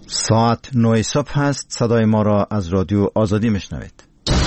ساعت 9 صبح است. صدای ما را از رادیو آزادی میشنوید.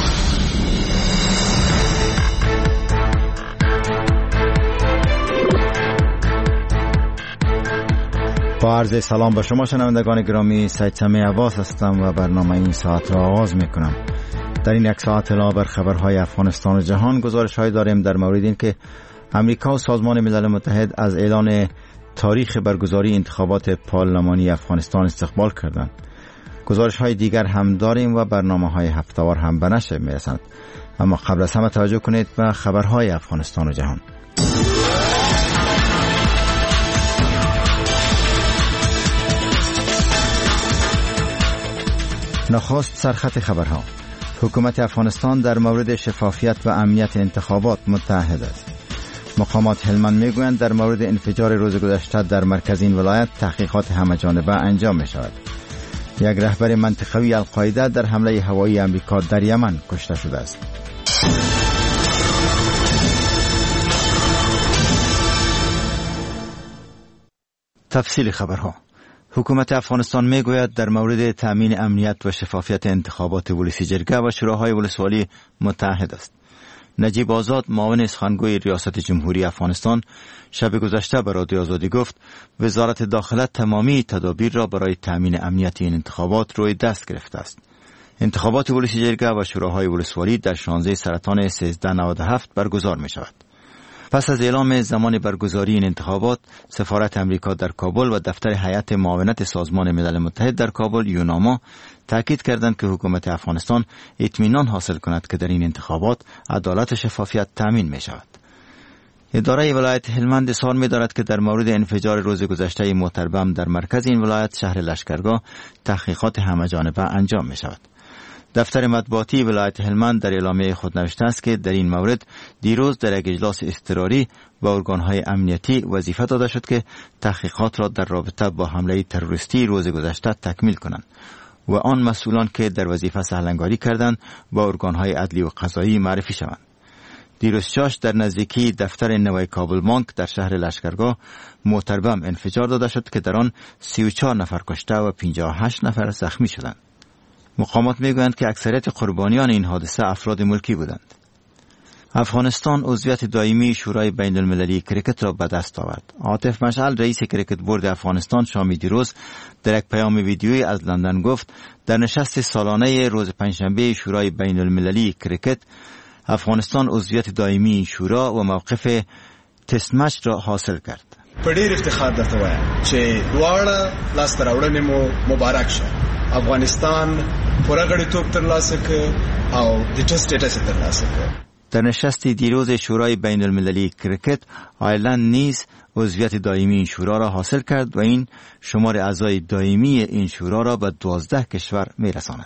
با عرض سلام به شما شنوندگان گرامی، سید سمیع عباس هستم و برنامه این ساعت را آغاز میکنم. در این یک ساعت علاوه بر خبرهای افغانستان و جهان، گزارش‌هایی داریم در مورد این که امریکا و سازمان ملل متحد از اعلان تاریخ برگزاری انتخابات پارلمانی افغانستان استقبال کردند. گزارش‌های دیگر هم داریم و برنامه‌های هفته‌وار هم به نشر می‌رسند. اما قبل از همه توجه کنید به خبرهای افغانستان و جهان. نخست سرخط خبرها. حکومت افغانستان در مورد شفافیت و امنیت انتخابات متعهد است. مقامات هلمند میگویند در مورد انفجار روز گذشته در مرکز این ولایت تحقیقات همه‌جانبه انجام می شود. یک رهبر منطقوی القاعده در حمله هوایی امریکا در یمن کشته شده است. تفصیل خبرها. حکومت افغانستان میگوید در مورد تامین امنیت و شفافیت انتخابات ولسی جرگه و شوراهای ولسوالی متعهد است. نجیب آزاد، معاون سخنگوی ریاست جمهوری افغانستان، شب گذشته به رادیو آزادی گفت وزارت داخله تمامی تدابیر را برای تامین امنیت این انتخابات روی دست گرفته است. انتخابات ولسی جرگه و شوراهای ولسوالی در 16 سرطان 1397 برگزار می شود. پس از اعلام زمان برگزاری این انتخابات، سفارت امریکا در کابل و دفتر هیئت معاونت سازمان ملل متحد در کابل یوناما تاکید کردند که حکومت افغانستان اطمینان حاصل کند که در این انتخابات عدالت و شفافیت تامین می شود. اداره ولایت هلمند اظهار می دارد که در مورد انفجار روز گذشته موتر بم در مرکز این ولایت شهر لشکرگاه تحقیقات همه‌جانبه انجام می شود. دفتر مطبوعاتی ولایت هلمند در اعلامیه خود نوشته است که در این مورد دیروز در یک اجلاس اضطراری با ارگان‌های امنیتی وظیفه داده شد که تحقیقات را در رابطه با حمله تروریستی روز گذشته تکمیل کنند و آن مسئولان که در وظیفه سهلنگاری کردند با ارگان‌های عدلی و قضایی معرفی شوند. دیروز شاش در نزدیکی دفتر نوای کابل بانک در شهر لشکرگاه موتر بم انفجار داده شد که در آن 34 نفر کشته و 58 نفر زخمی شدند. مقامات میگویند که اکثریت قربانیان این حادثه افراد ملکی بودند. افغانستان عضویت دائمی شورای بین المللی کرکت را به دست آورد. عاطف مشعل، رئیس کرکت بورد افغانستان، شامی دیروز در یک پیام ویدیویی از لندن گفت در نشست سالانه روز پنجشنبه شورای بین المللی کرکت افغانستان عضویت دائمی این شورا و موقف تست مچ را حاصل کرد. په ډیر افتخار درته وایم چې دواړه لاسته راوړنې مو مبارک شه. افغانستان پوره غړیتوب ترلاسه کړ او د ټیسټ سټیټس ترلاسه کړ. در نشست دیروز شورای بین المللی کرکت، آیرلند نیز عضویت دائمی این شورا را حاصل کرد و این شمار اعضای دائمی این شورا را به 12 کشور میرساند.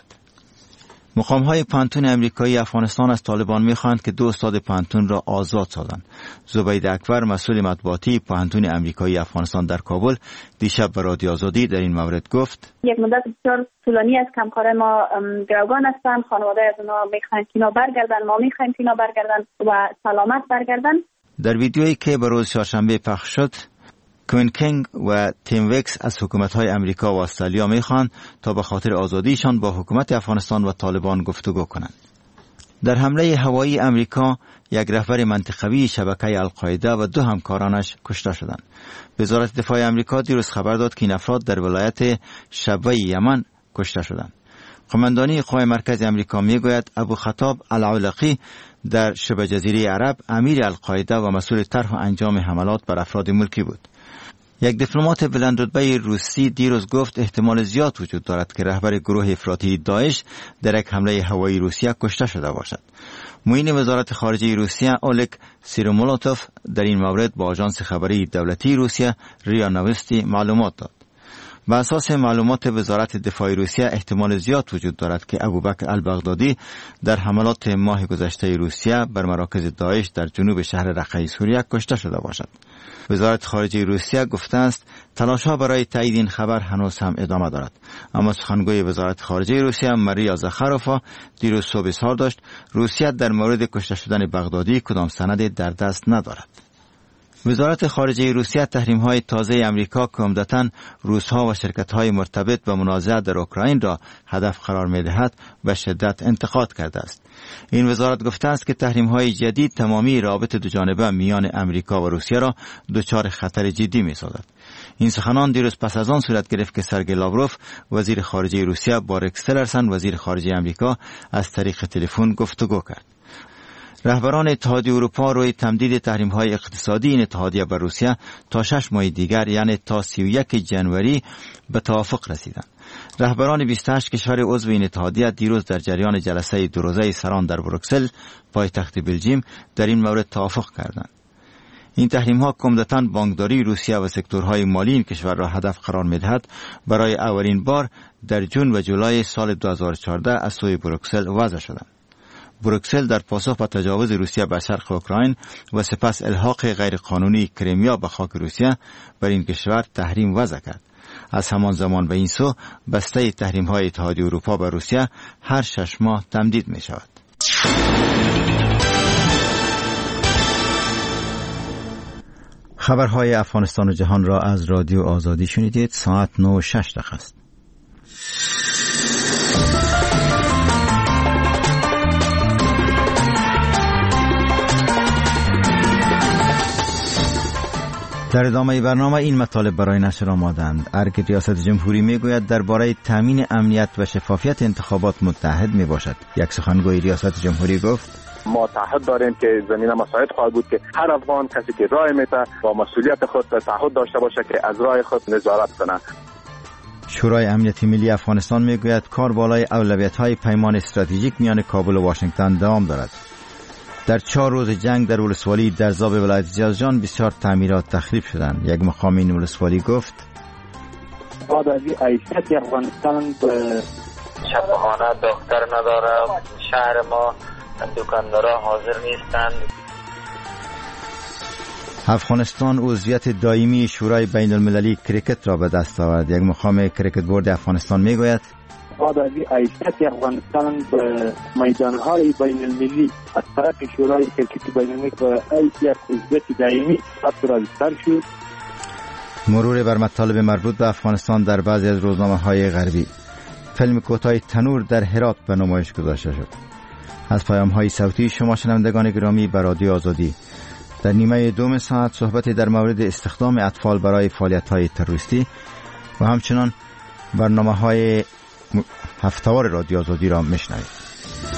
مقام‌های پانتون امریکایی افغانستان از طالبان می‌خواهند که 2 استاد پانتون را آزاد سازند. زبید اکبر، مسئول مطبوعاتی پانتون امریکایی افغانستان در کابل، دیشب به رادیو آزادی در این مورد گفت: یک مدت بسیار طولانی از همکارای ما گروگان هستند. خانواده از اونها می‌خواهند که اینا برگردن، ما می‌خواهیم که اینا برگردن و سلامت برگردن. در ویدیویی که به روز چهارشنبه پخش شد، کوین کینگ و تیم وکس از حکومت‌های امریکا و استرالیا می‌خواهند تا به خاطر آزادیشان با حکومت افغانستان و طالبان گفتگو کنند. در حمله هوایی امریکا یک رهبر منطقوی شبکه القاعده و 2 همکارانش کشته شدند. وزارت دفاع امریکا دیروز خبر داد که این افراد در ولایت شبوه یمن کشته شدند. قماندانی قوای مرکز امریکا میگوید ابو خطاب العلقی در شبه جزیره عرب امیر القاعده و مسئول طرح و انجام حملات بر افراد ملکی بود. یک دیپلمات بلند رتبه روسی دیروز گفت احتمال زیاد وجود دارد که رهبر گروه افراطی داعش در یک حمله هوایی روسیه کشته شده باشد. معین وزارت خارجه روسیه اولگ سیرومولوتوف در این مورد با آژانس خبری دولتی روسیه ریا نوستی معلومات داد. بر اساس معلومات وزارت دفاع روسیه احتمال زیاد وجود دارد که ابوبکر البغدادی در حملات ماه گذشته روسیه بر مراکز داعش در جنوب شهر رقه سوریه کشته شده باشد. وزارت خارجه روسیه گفته است تلاش‌ها برای تایید این خبر هنوز هم ادامه دارد. اما سخنگوی وزارت خارجه روسیه ماریا زاخاروفا دیروز صبح اظهار داشت روسیه در مورد کشته شدن بغدادی کدام سند در دست ندارد. وزارت خارجه روسیه تحریم‌های تازه امریکا که عمدتاً روس‌ها و شرکت‌های مرتبط به منازعه در اوکراین را هدف قرار می‌دهد به شدت انتقاد کرده است. این وزارت گفته است که تحریم‌های جدید تمامی روابط دوجانبه میان امریکا و روسیه را دچار خطر جدی می‌سازد. این سخنان دیروز پس از آن صورت گرفت که سرگئی لاوروف وزیر خارجه روسیه با رکس تیلرسن وزیر خارجه امریکا از طریق تلفن گفتگو کرد. رهبران اتحادیه اروپا روی تمدید تحریم‌های اقتصادی این اتحادیه بر روسیه تا 6 ماه دیگر یعنی تا 31 جنوری به توافق رسیدند. رهبران 28 کشور عضو این اتحادیه دیروز در جریان جلسه دو روزه سران در بروکسل پایتخت بلژیم در این مورد توافق کردند. این تحریم‌ها که عمدتاً بانکداری روسیه و سکتورهای مالی این کشور را هدف قرار می‌دهد برای اولین بار در جون و جولای سال 2014 از سوی بروکسل وضع شدند. بروکسل در پاسخ به تجاوز روسیه بر شرق اوکراین و سپس الحاق غیرقانونی کریمیا به خاک روسیه بر این کشور تحریم وضع کرد. از همان زمان به این سو بسته تحریم‌های اتحادیه اروپا بر روسیه هر 6 ماه تمدید می‌شود. خبرهای افغانستان و جهان را از رادیو آزادی شنیدید. ساعت 9:06 است. در ادامه برنامه این مطالب برای نشر آمادند. ارگ ریاست جمهوری میگوید درباره تامین امنیت و شفافیت انتخابات متحد می باشد. یک سخنگوی ریاست جمهوری گفت ما تعهد داریم که زمینه مساعد خواهد بود که هر افغان کسی که رای میده با مسئولیت خود تعهد داشته باشه که از رای خود نظارت کنه. شورای امنیت ملی افغانستان میگوید کار بالای اولویت‌های پیمان استراتژیک میان کابل و واشنگتن دوام دارد. در 4 روز جنگ در ولسوالی درزا به ولایت جازجان بسیار تعمیرات تخریب شدند. یک مقام این ولسوالی گفت بعد از عیشت افغانستان به شفاخانه دکتر نداره، شهر ما دکاندارا حاضر نیستند. افغانستان عضویت دائمی شورای بین المللی کریکت را به دست آورد. یک مقام کریکت بورد افغانستان میگوید بعد از عیشت افغانستان به میدانهای بین المللی از طرف شورای کریکت بین المللی به یک عضویت دائمی برگزار شد. مرور بر مطالب مربوط به افغانستان در بعضی از روزنامه‌های غربی. فیلم کوتاه تنور در هرات به نمایش گذاشته شد. از پیام‌های صوتی شما شنوندگان گرامی به رادیو آزادی. در نیمه دوم ساعت صحبتی در مورد استخدام اطفال برای فعالیت‌های تروریستی و همچنان برنامه‌های هفته‌وار رادیو آزادی را میشنوید.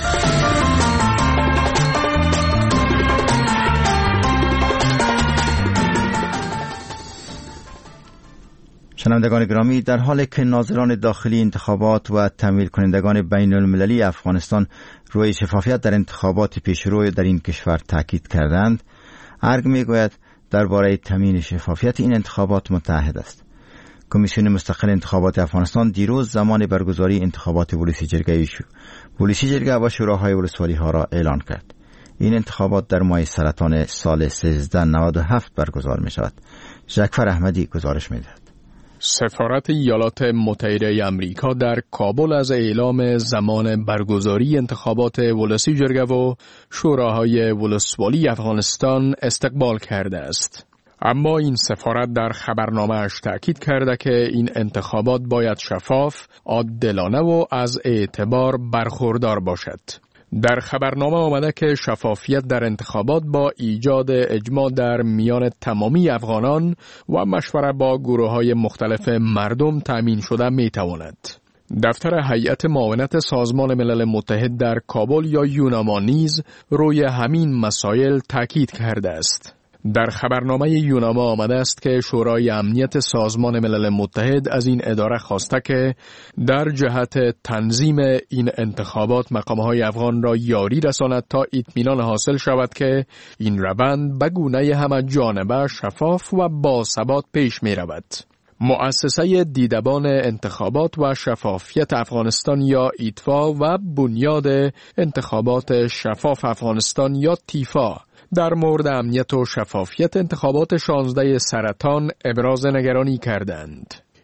شنوندگان گرامی، در حالی که ناظران داخلی انتخابات و تمویل کنندگان بین المللی افغانستان روی شفافیت در انتخابات پیشرو در این کشور تاکید کردند، ارگ میگوید درباره تامین شفافیت این انتخابات متحد است. کمیسیون مستقل انتخابات افغانستان دیروز زمان برگزاری انتخابات ولسی جرگه و شوراهای ولسوالی ها را اعلان کرد. این انتخابات در ماه سرطان سال 1397 برگزار می شود. جعفر احمدی گزارش می دهد. سفارت ایالات متحده آمریکا در کابل از اعلام زمان برگزاری انتخابات ولسی جرگه و شوراهای ولسوالی افغانستان استقبال کرده است. اما این سفارت در خبرنامه‌اش تأکید کرده که این انتخابات باید شفاف، عادلانه و از اعتبار برخوردار باشد. در خبرنامه آمده که شفافیت در انتخابات با ایجاد اجماع در میان تمامی افغانان و مشوره با گروه‌های مختلف مردم تأمین شده می‌تواند. دفتر هیئت معاونت سازمان ملل متحد در کابل یا یوناما نیز روی همین مسائل تأکید کرده است. در خبرنامه یوناما آمده است که شورای امنیت سازمان ملل متحد از این اداره خواسته که در جهت تنظیم این انتخابات مقام‌های افغان را یاری رساند تا اطمینان حاصل شود که این روند به گونه همه جانبه شفاف و باثبات پیش می رود. مؤسسه دیدبان انتخابات و شفافیت افغانستان یا ایتفا و بنیاد انتخابات شفاف افغانستان یا تیفا در مورد امنیت و شفافیت انتخابات 16 سرطان ابراز نگرانی کردند.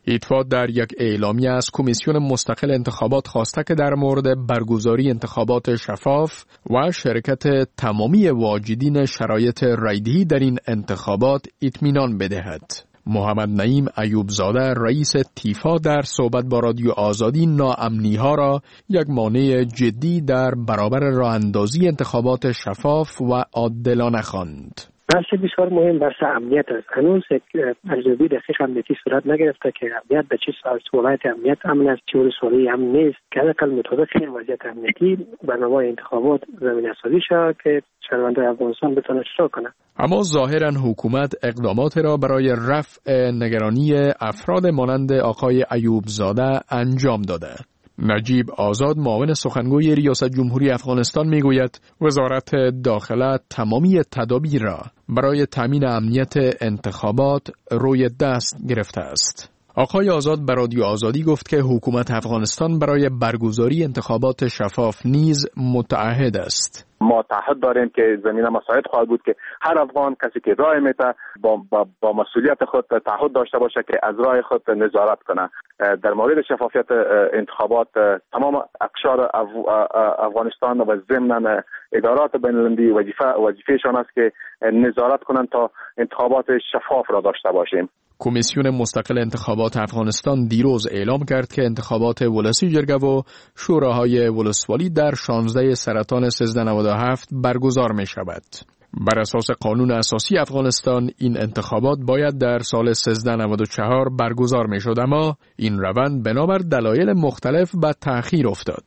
ایتوا در یک اعلامیه از کمیسیون مستقل انتخابات خواسته که در مورد برگزاری انتخابات شفاف و شرکت تمامی واجدین شرایط رایدهی در این انتخابات اطمینان بدهد. محمد نعیم ایوب زاده رئیس تیفا در صحبت با رادیو آزادی ناامنی ها را یک مانع جدی در برابر راه اندازی انتخابات شفاف و عادلانه خواند. بحث بسیار مهم بحث امنیت است. هنوز ارزیابی دقیق امنیتی صورت نگرفته که امنیت به چه صورت امنیت امن است، چه ولسوالی امن نیست، که حداقل مطابق وضعیت امنیتی برنامه انتخابات زمینه سازی شود که شهروندان افغانستان بتوانند اشتراک کنند. اما ظاهراً حکومت اقدامات را برای رفع نگرانی افراد مانند آقای ایوب زاده انجام داده. نجیب آزاد معاون سخنگوی ریاست جمهوری افغانستان میگوید وزارت داخله تمامی تدابیر را برای تامین امنیت انتخابات روی دست گرفته است. آقای آزاد به رادیو آزادی گفت که حکومت افغانستان برای برگزاری انتخابات شفاف نیز متعهد است. ما تعهد داریم که زمینه مساعد خواهد بود که هر افغان کسی که رای میده با مسئولیت خود تعهد داشته باشه که از رای خود نظارت کنه. در مورد شفافیت انتخابات تمام اقشار افغانستان و ضمن ادارات بین‌المللی وظیفه‌شان است که نظارت کنند تا انتخابات شفاف را داشته باشیم. کمیسیون مستقل انتخابات افغانستان دیروز اعلام کرد که انتخابات ولسی جرگه و شوراهای ولسوالی در 16 سرطان 1397 برگزار می شود. بر اساس قانون اساسی افغانستان این انتخابات باید در سال 1394 برگزار می شد، اما این روند بنابر دلایل مختلف به تأخیر افتاد.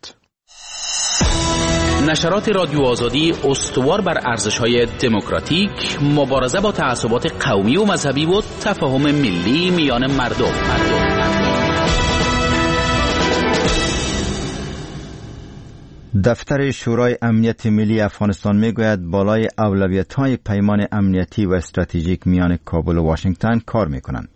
نشرات رادیو آزادی استوار بر ارزش‌های دموکراتیک، مبارزه با تعصبات قومی و مذهبی و تفاهم ملی میان مردم. دفتر شورای امنیت ملی افغانستان میگوید بالای اولویت‌های پیمان امنیتی و استراتژیک میان کابل و واشنگتن کار میکنند.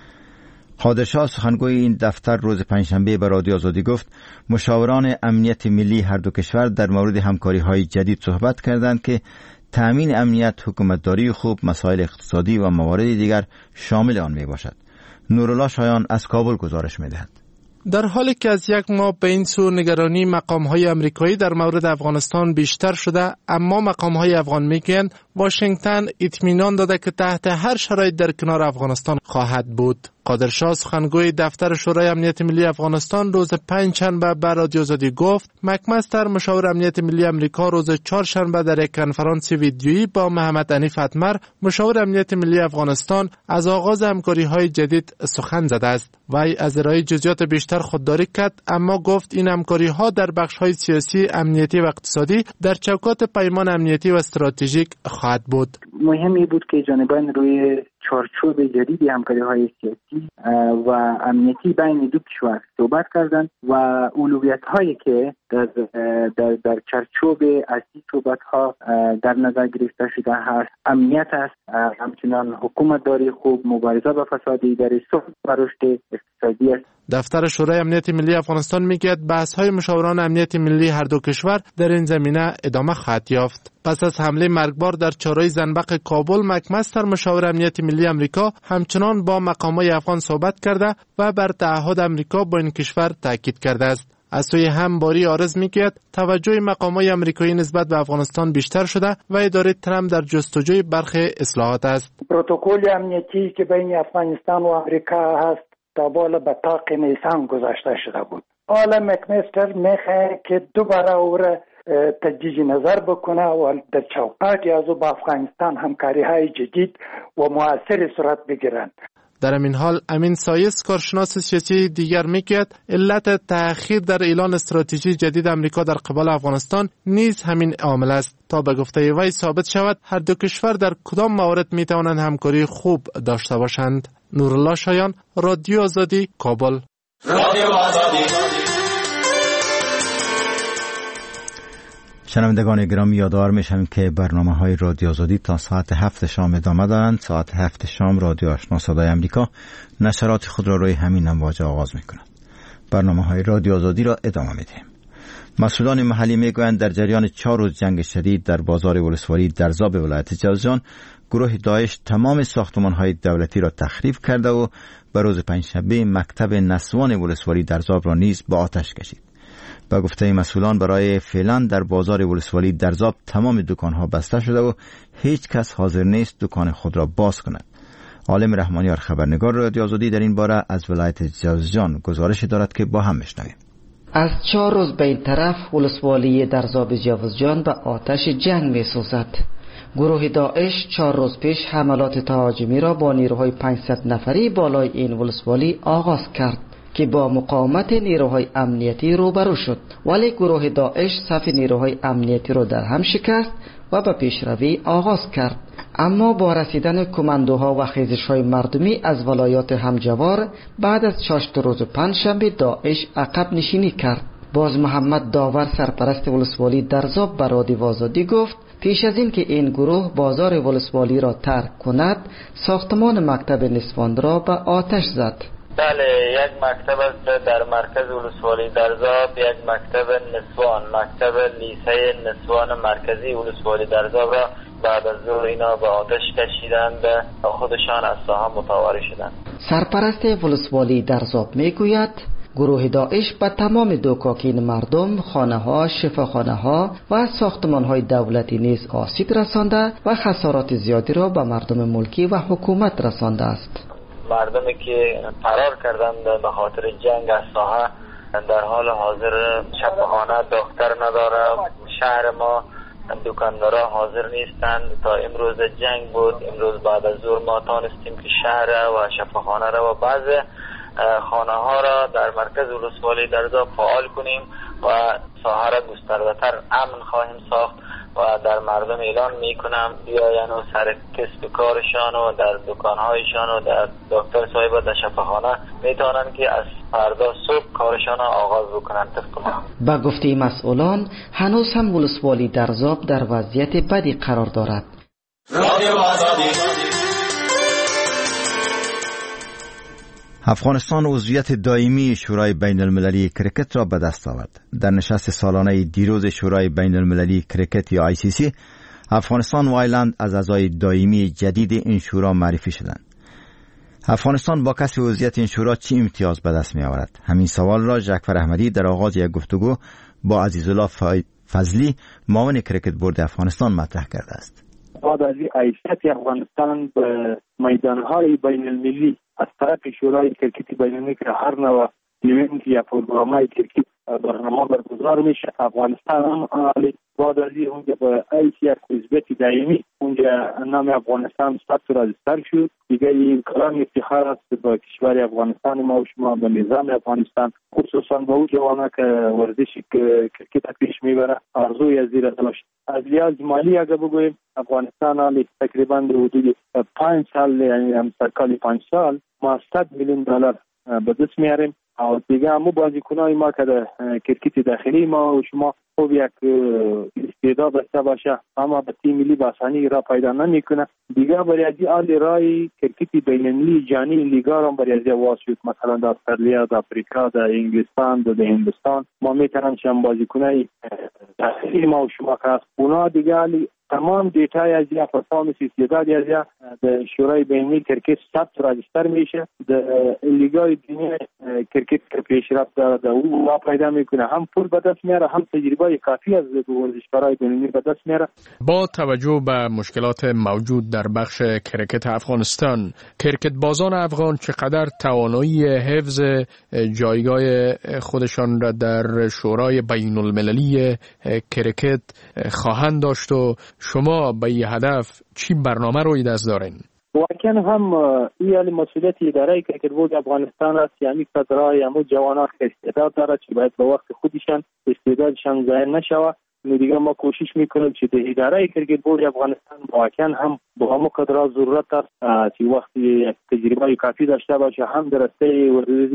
قادرشاه سخنگوی این دفتر روز پنجشنبه به رادیو آزادی گفت مشاوران امنیت ملی هر دو کشور در مورد همکاری‌های جدید صحبت کردند که تأمین امنیت، حکومتداری خوب، مسائل اقتصادی و موارد دیگر شامل آن میباشد. نورالله شایان از کابل گزارش میدهد. در حالی که از یک ماه به این سو نگرانی مقام‌های آمریکایی در مورد افغانستان بیشتر شده، اما مقام‌های افغان میگویند واشنگتن اطمینان داده که تحت هر شرایط در کنار افغانستان خواهد بود. قادرشاه سخنگوی دفتر شورای امنیت ملی افغانستان روز پنجشنبه به رادیو آزادی گفت مک‌مستر مشاور امنیت ملی آمریکا روز چهارشنبه در یک کنفرانس ویدیویی با محمد حنیف اتمر مشاور امنیت ملی افغانستان از آغاز همکاری‌های جدید سخن زده است. وی از ارائه جزئیات بیشتر خودداری کرد، اما گفت این همکاری‌ها در بخش‌های سیاسی، امنیتی و اقتصادی در چوکات پیمان امنیتی و استراتژیک خواهد بود. مهمی بود که جانبان روی چارچوب جدید همکاری‌های سیاسی و امنیتی بین دو کشور صحبت کردند و اولویت‌هایی که در چارچوب اصلی صحبت‌ها در نظر گرفته شده هست امنیت است، همچنان حکومتداری خوب، مبارزه با فساد اداری، ثبات و رشد اقتصادی است. دفتر شورای امنیت ملی افغانستان میگوید بحث‌های مشاوران امنیت ملی هر دو کشور در این زمینه ادامه خواهد یافت. پس از حمله مرگبار در چهارراه زنبق کابل، مک‌مستر مشاور امنیت ملی آمریکا همچنان با مقام‌های افغان صحبت کرده و بر تعهد آمریکا با این کشور تاکید کرده است. از سوی هم باری عارض میگوید توجه مقام‌های آمریکایی نسبت به افغانستان بیشتر شده و اداره ترامپ در جستجوی برخی اصلاحات است. پروتکل امنیتی که بین افغانستان و آمریکا هست تا بالا به طاق نیسان گذاشته شده بود. حالا مک‌مستر میخواد که دوباره او را تجدید نظر بکنه و در چوکاتی از او با افغانستان همکاری‌های جدید و مؤثر صورت بگیرند. در این حال امین سایس کارشناس سیاسی دیگر میگوید علت تأخیر در اعلان استراتژی جدید آمریکا در قبال افغانستان نیز همین عامل است تا به گفته وی ثابت شود هر دو کشور در کدام موارد میتوانند همکاری خوب داشته باشند. نورالله شایان، رادیو آزادی، کابل. رادیو آزادی. شنوندگان گرامی یادآور میشم که برنامه‌های رادیو آزادی تا ساعت 7 شام ادامه دارند. ساعت 7 شام رادیو آشنا صدای آمریکا نشرات خود را روی همین امواج آغاز می‌کند. برنامه‌های رادیو آزادی را ادامه می‌دهیم. مسئولان محلی میگویند در جریان 4 روز جنگ شدید در بازار ولسوالی درزاب ولایت جوزجان، گروه داعش تمام ساختمان‌های دولتی را تخریب کرده و به روز پنجشنبه مکتب نسوان ولسوالی درزاب را نیز به آتش کشید. با گفته مسئولان برای فعلا در بازار ولسوالی درزاب تمام دکان‌ها بسته شده و هیچ کس حاضر نیست دکان خود را باز کند. عالم رحمانیار خبرنگار رادیو آزادی در این باره از ولایت جوزجان گزارش دارد که با هم میشنویم. از 4 روز به این طرف ولسوالی درزاب جوزجان به آتش جنگ می سوزد. گروه داعش 4 روز پیش حملات تهاجمی را با نیروهای 500 نفری بالای این ولسوالی آغاز کرد که با مقاومت نیروهای امنیتی روبرو شد، ولی گروه داعش صف نیروهای امنیتی را در هم شکست و به پیشروی آغاز کرد. اما با رسیدن کماندوها و خیزش‌های مردمی از ولایات همجوار بعد از 6 روز پنجشنبه داعش عقب نشینی کرد. باز محمد داور سرپرست ولسوالی درزاب به رادیو آزادی گفت پیش از این که این گروه بازار ولسوالی را ترک کند، ساختمان مکتب نسوان را به آتش زد. بله، یک مکتب است در مرکز ولسوالی درزاب، یک مکتب نسوان، مکتب لیسه نسوان مرکزی ولسوالی درزاب را بعد از ظهر اینا به آتش کشیدند و خودشان از ساحه متواری شدند. سرپرست ولسوالی درزاب میگوید گروه داعش به تمام دوکاکین مردم، خانه‌ها، شفاخانه‌ها و ساختمان‌های دولتی نیز آسیب رسانده و خسارات زیادی را به مردم ملکی و حکومت رسانده است. مردمی که فرار کردند به خاطر جنگ از ساحه در حال حاضر شفاخانه دکتر نداره. شهر ما دکاندارا حاضر نیستند. تا امروز جنگ بود، امروز بعد از ظهر ما تانستیم که شهر و شفاخانه را و بعض خانه ها را در مرکز ولسوالی درزاب فعال کنیم و ساحه را گسترده‌تر امن خواهیم ساخت و در مردم اعلان میکنم بیاین و سر کسب کارشان و در دکانهایشان و در دکتر صاحب در شفاخانه میتونن که از فردا صبح کارشان را آغاز بکنن. با گفته مسئولان هنوز هم ولسوالی درزاب در وضعیت بدی قرار دارد. افغانستان عضویت دائمی شورای بین المللی کرکت را به دست آورد. در نشست سالانه دیروز شورای بین المللی کرکت یا ICC، افغانستان و آیلند از اعضای دائمی جدید این شورا معرفی شدند. افغانستان با کسب عضویت این شورا چه امتیاز به دست می آورد؟ همین سوال را جعفر احمدی در آغاز یک گفتگو با عزیزالله فضلی معاون کرکت بورد افغانستان مطرح کرده است. بعد از عضویت افغانستان به میدانهای بین المللی از طرف شورای کرکت بین المللی که هر نوع ایونت یا پروگرام‌های کرکت برنامه برگزار میشه، افغانستان هم بعد از اونجا به ICC عضویت دائمی اونجا نام افغانستان ثبت راجستر شد. دیگه این کلام افتخار است به کشور افغانستان ما و شما، به نظام افغانستان، خصوصا به اون جوانا که ورزش کرکت پیش میبره آرزوی از زیر داشت. از لحاظ مالی اگر بگوییم افغانستان تقریبا به حدود 5 سال، یعنی هم سرکال 5 سال ما $100 میلیون به دست میاریم. و دیگه همو بازیکنای ما که در کرکت داخلی ما و شما خوب یک استعداد داشته باشه اما به تیم ملی باسانی را پیدا نمیکنه. دیگه برای از آل رای کرکت بین‌المللی جانی لیگا را برای از واس شد، مثلا در استرالیا، در آفریقا، در انگلستان، در هندوستان ما میتونن شما بازیکنای داخلی ما و شما که اونا دیگه تمام دیتای از یا پرفورمنس استعداد از یا در شورای بین‌المللی کرکت ثبت راجستر میشه. در لیگای دنیا کرکت که پیشرفت داره در اون ما پیدا میکنه، هم پول به دست میاره هم تجربه کافی از ورزشکارای بین‌المللی به دست میاره. با توجه به مشکلات موجود در بخش کرکت افغانستان، کرکت بازان افغان چقدر توانایی حفظ جایگاه خودشان را در شورای بین المللی کرکت خواهند داشت و شما به این هدف چی برنامه روی دست دارین؟ واقعا هم این مسئولیت اداره کرکت بورد افغانستان است، یعنی کادرهای همو جوانان استعداد داره که باید به وقت خودشان استعدادشان ضایع نشوه. دیگه ما کوشش میکنیم که در اداره کرکت بورد افغانستان واقعا هم با همو کادرها ضرورت است که وقتی تجربه کافی داشته باشه، هم در راسته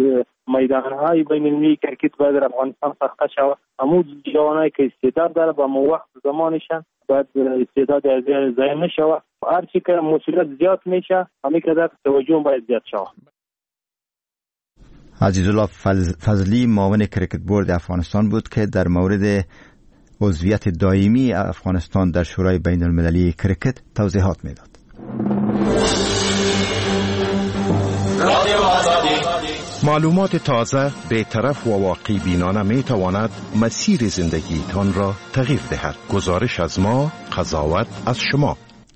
میدانهای بین المللی کرکت باید در افغانستان ساخته شود. همو جوانایی که استعداد داره با مو وقت زمانشان باید استعداد ضایع نشوه. هر چی که مسئولیت زیاد میشه همین قدر توجه باید زیاد شود. عزیزالله فضلی معاون کریکت بورد افغانستان بود که در مورد عضویت دائمی افغانستان در شورای بین المللی کریکت توضیحات میداد. معلومات تازه، بی‌طرف و واقعی بینانه می تواند مسیر زندگیتان را تغییر دهد. گزارش از ما، قضاوت از شما.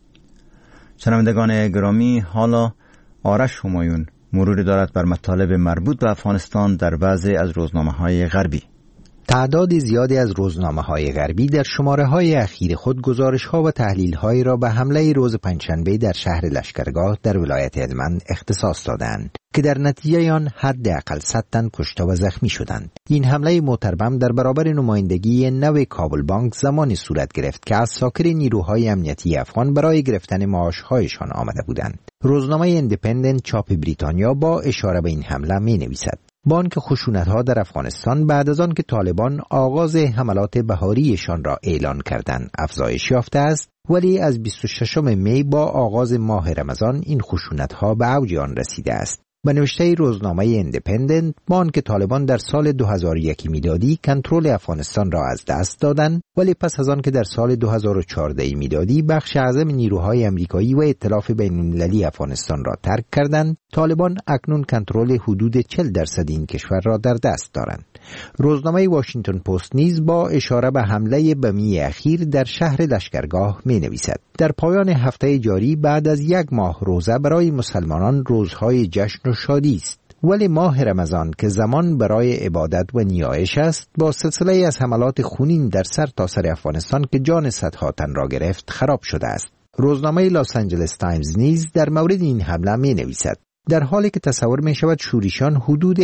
شنوندگان گرامی، حالا آرش همایون مروری دارد بر مطالب مربوط به افغانستان در بعضی از روزنامه‌های غربی. تعداد زیادی از روزنامه‌های غربی در شماره‌های اخیر خود گزارش‌ها و تحلیل‌هایی را به حمله روز پنجشنبه در شهر لشکرگاه در ولایت هلمند اختصاص دادند که در نتیجه آن حداقل 100 تن کشته و زخمی شدند. این حمله متربم در برابر نمایندگی نو کابل بانک زمانی صورت گرفت که از ساکر نیروهای امنیتی افغان برای گرفتن معاش‌هایشان آمده بودند. روزنامه ایندیپندنت چاپ بریتانیا با اشاره به این حمله می‌نویسد: بانک خشونت‌ها در افغانستان بعد از آن که طالبان آغاز حملات بهاریشان را اعلان کردند افزایش یافته است، ولی از 26 می با آغاز ماه رمضان این خشونت‌ها به اوج آن رسیده است. به نوشته روزنامه ایندیپندنت، بانک طالبان در سال 2001 میلادی کنترل افغانستان را از دست دادند، ولی پس از آن که در سال 2014 میلادی بخش اعظم نیروهای امریکایی و ائتلاف بین‌المللی افغانستان را ترک کردند، طالبان اکنون کنترل حدود 40% این کشور را در دست دارند. روزنامه واشنگتن پست نیز با اشاره به حمله بمی اخیر در شهر لشکرگاه می‌نویسد: در پایان هفته جاری بعد از 1 ماه روزه برای مسلمانان روزهای جشن و شادی است، ولی ماه رمضان که زمان برای عبادت و نیایش است با سلسله از حملات خونین در سرتاسر افغانستان که جان صدها تن را گرفت خراب شده است. روزنامه لاس آنجلس تایمز نیز در مورد این حمله می‌نویسد: در حالی که تصور می شود شوریشان حدود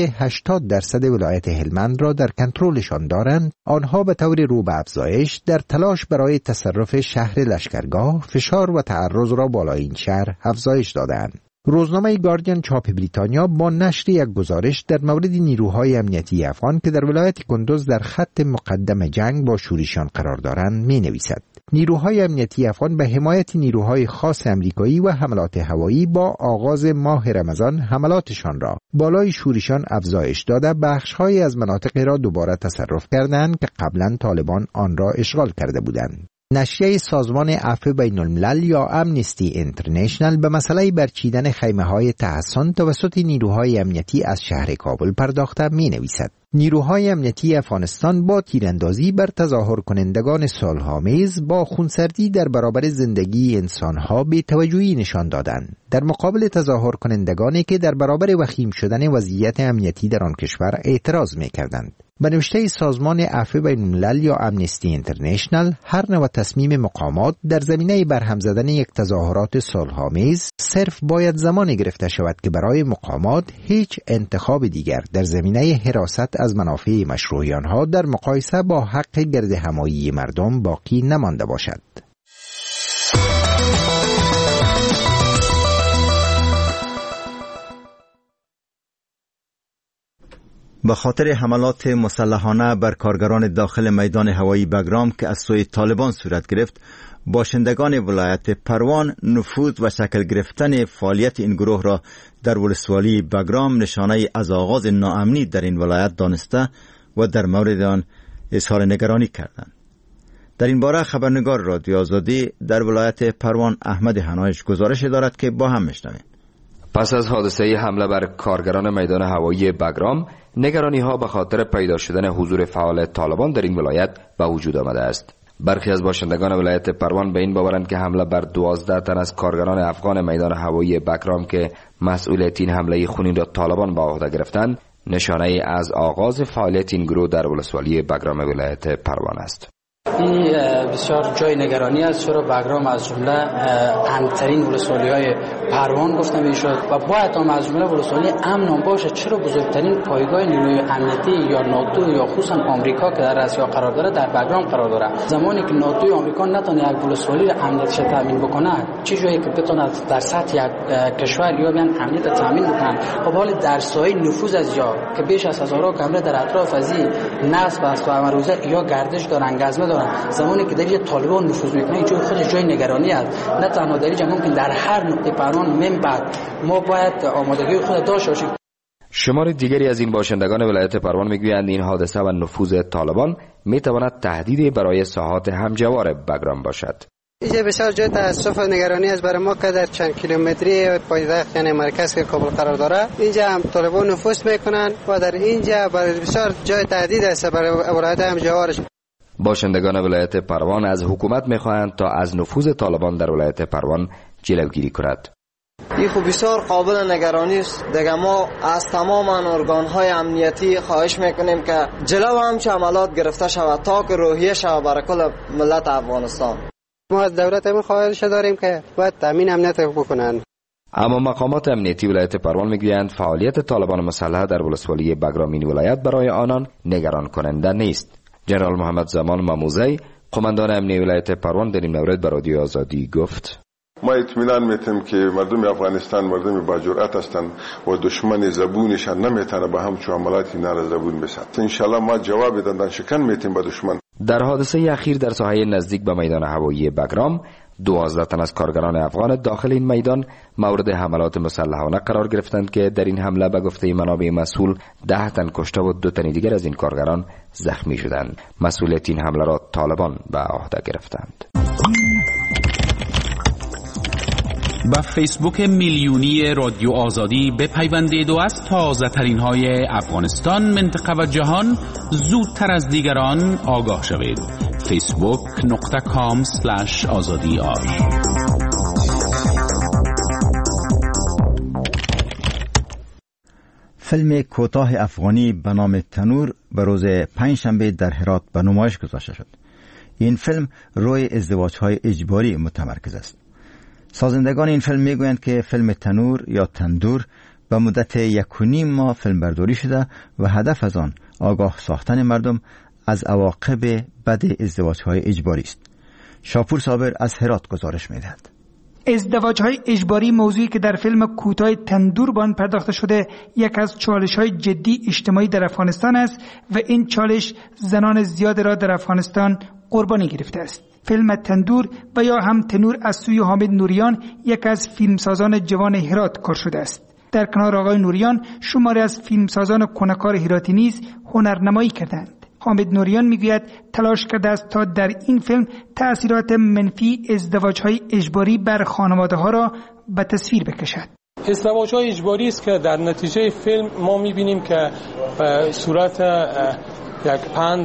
80% ولایت هلمند را در کنترلشان دارند، آنها به طور رو به افزایش در تلاش برای تصرف شهر لشکرگاه فشار و تعرض را بالای این شهر افزایش دادند. روزنامه گاردین چاپ بریتانیا با نشر یک گزارش در مورد نیروهای امنیتی افغان که در ولایت کندوز در خط مقدم جنگ با شوریشان قرار دارند می نویسد: نیروهای امنیتی افغان به حمایت نیروهای خاص امریکایی و حملات هوایی با آغاز ماه رمضان حملاتشان را بالای شوریشان افزایش داده بخش‌هایی از مناطقی را دوباره تصرف کردند که قبلا طالبان آن را اشغال کرده بودند. نشریه سازمان عفو بین الملل یا امنستی اینترنشنال به مسئله برچیدن خیمه‌های تحصن توسط نیروهای امنیتی از شهر کابل پرداخته می‌نویسد: نیروهای امنیتی افغانستان با تیراندازی بر تظاهر کنندگان صلح‌آمیز با خونسردی در برابر زندگی انسانها بی‌توجهی نشان دادند، در مقابل تظاهر کنندگانی که در برابر وخیم شدن وضعیت امنیتی در آن کشور اعتراض می‌کردند. به نوشته سازمان عفو بین الملل یا امنستی اینترنشنال، هر نوع تصمیم مقامات در زمینه برهم زدن یک تظاهرات صلح‌آمیز صرف باید زمانی گرفته شود که برای مقامات هیچ انتخاب دیگر در زمینه حراست از منافع مشروعی آنها در مقایسه با حق گردهمایی مردم باقی نمانده باشد. به خاطر حملات مسلحانه بر کارگران داخل میدان هوایی بگرام که از سوی طالبان صورت گرفت، باشندگان ولایت پروان نفوذ و شکل گرفتن فعالیت این گروه را در ولسوالی بگرام نشانه از آغاز ناامنی در این ولایت دانسته و در مورد آن اظهار نگرانی کردند. در این باره خبرنگار رادیو آزادی در ولایت پروان احمد حنایش گزارش دارد که با هم میشنویم. پس از حادثه حمله بر کارگران میدان هوایی بگرام، نگرانی ها به خاطر پیدا شدن حضور فعال طالبان در این ولایت به وجود آمده است. برخی از باشندگان ولایت پروان به این باورند که حمله بر 12 تن از کارگران افغان میدان هوایی بگرام که مسئولیت این حمله خونین را طالبان به عهده گرفتند، نشانه از آغاز فعالیت این گروه در ولسوالی بگرام ولایت پروان است. این بسیار جای نگرانی است، چرا بگرام از جمله امن‌ترین ولسوالی‌های پروان گفته میشد و باید هم از جمله ولسوالی امن باشه، چرا بزرگترین پایگاه نیروی امنیتی یا ناتو یا خصوصا آمریکا که در آسیا قرار داره در بگرام قرار داره. زمانی که ناتو یا آمریکا نتونه یک ولسوالی امنیتش تامین بکنه، چه جایی که بتونه در سطح یک کشور یا بیان امنیت تامین بکنه، خب حال در سایه نفوذ از جا که بیش از هزارها کمره در اطراف از این نصب است و امروزه یا گردش دارن گزمه دارن، زمانی که در طالبان نفوذ میکنه این جای خودش جای نگرانی است. نه تنها در اینجا، ممکن در هر نقطه پروان من بعد ما باید آمادگی خود داشته باشیم. شمار دیگری از این باشندگان ولایت پروان میگویند این حادثه و نفوذ طالبان میتواند تهدیدی برای ساحات همجوار بگرام باشد. اینجا بسیار جای تاسف و نگرانی است برای ما که در چند کیلومتری پایتخت یعنی مرکز که کابل قرار داره. اینجا هم طالبان نفوذ میکنند و در اینجا بسیار جای تهدید است برای ولایت همجوارش. باشندگان ولایت پروان از حکومت میخواهند تا از نفوذ طالبان در ولایت پروان جلوگیری کند. این خب بسیار قابل نگرانی است. دیگه ما از تمام ارگان‌های امنیتی خواهش میکنیم که جلو همچه عملات گرفته شود تا که روحیه شود برای کل ملت افغانستان. ما از دولت هم خواهش داریم که باید تامین امنیت بکنند. اما مقامات امنیتی ولایت پروان میگویند فعالیت طالبان مسلح در ولسوالی بگرام این ولایت برای آنان نگران کننده نیست. جنرال محمد زمان ماموزی قماندان امنیتی ولایت پروان در این مورد به رادیو آزادی گفت: ما اطمینان میتیم که مردم افغانستان مردم با جرأت هستند و دشمن زبونشان نمیتونه به همچون عملاتی نار زبون بسازد. ان شاء الله ما جواب دندان شکن میتیم به دشمن. در حادثه اخیر در ساحه نزدیک به میدان هوایی بگرام 12 تن از کارگران افغان داخل این میدان مورد حملات مسلحانه قرار گرفتند که در این حمله به گفته منابع مسئول 10 تن کشته و 2 تن دیگر از این کارگران زخمی شدند. مسئولیت این حمله را طالبان به عهده گرفتند. با فیسبوک میلیونی رادیو آزادی بپیوندید و از تازه ترین های افغانستان، منطقه و جهان زودتر از دیگران آگاه شوید. facebook.com/azadi.ar. فیلم کوتاه افغانی به نام تنور به روز پنجشنبه در هرات به نمایش گذاشته شد. این فیلم روی ازدواج‌های اجباری متمرکز است. سازندگان این فیلم میگویند که فیلم تنور یا تندور به مدت 1.5 ماه فیلم برداری شده و هدف از آن آگاه ساختن مردم از عواقب بد ازدواج‌های اجباری است. شاپور صابر از هرات گزارش می‌دهد. ازدواج‌های اجباری موضوعی که در فیلم کوتاه تندور به آن پرداخته شده یک از چالش‌های جدی اجتماعی در افغانستان است و این چالش زنان زیاد را در افغانستان قربانی گرفته است. فیلم تندور و یا هم تنور از سوی حامد نوریان یک از فیلمسازان جوان هرات کار شده است. در کنار آقای نوریان شماری از فیلمسازان کنکار هراتی نیز هنرنمایی کردند. حامد نوریان میگوید تلاش کرده است تا در این فیلم تأثیرات منفی ازدواج‌های اجباری بر خانواده‌ها را به تصویر بکشد. ازدواج‌های اجباری است که در نتیجه فیلم ما می‌بینیم که به صورت یک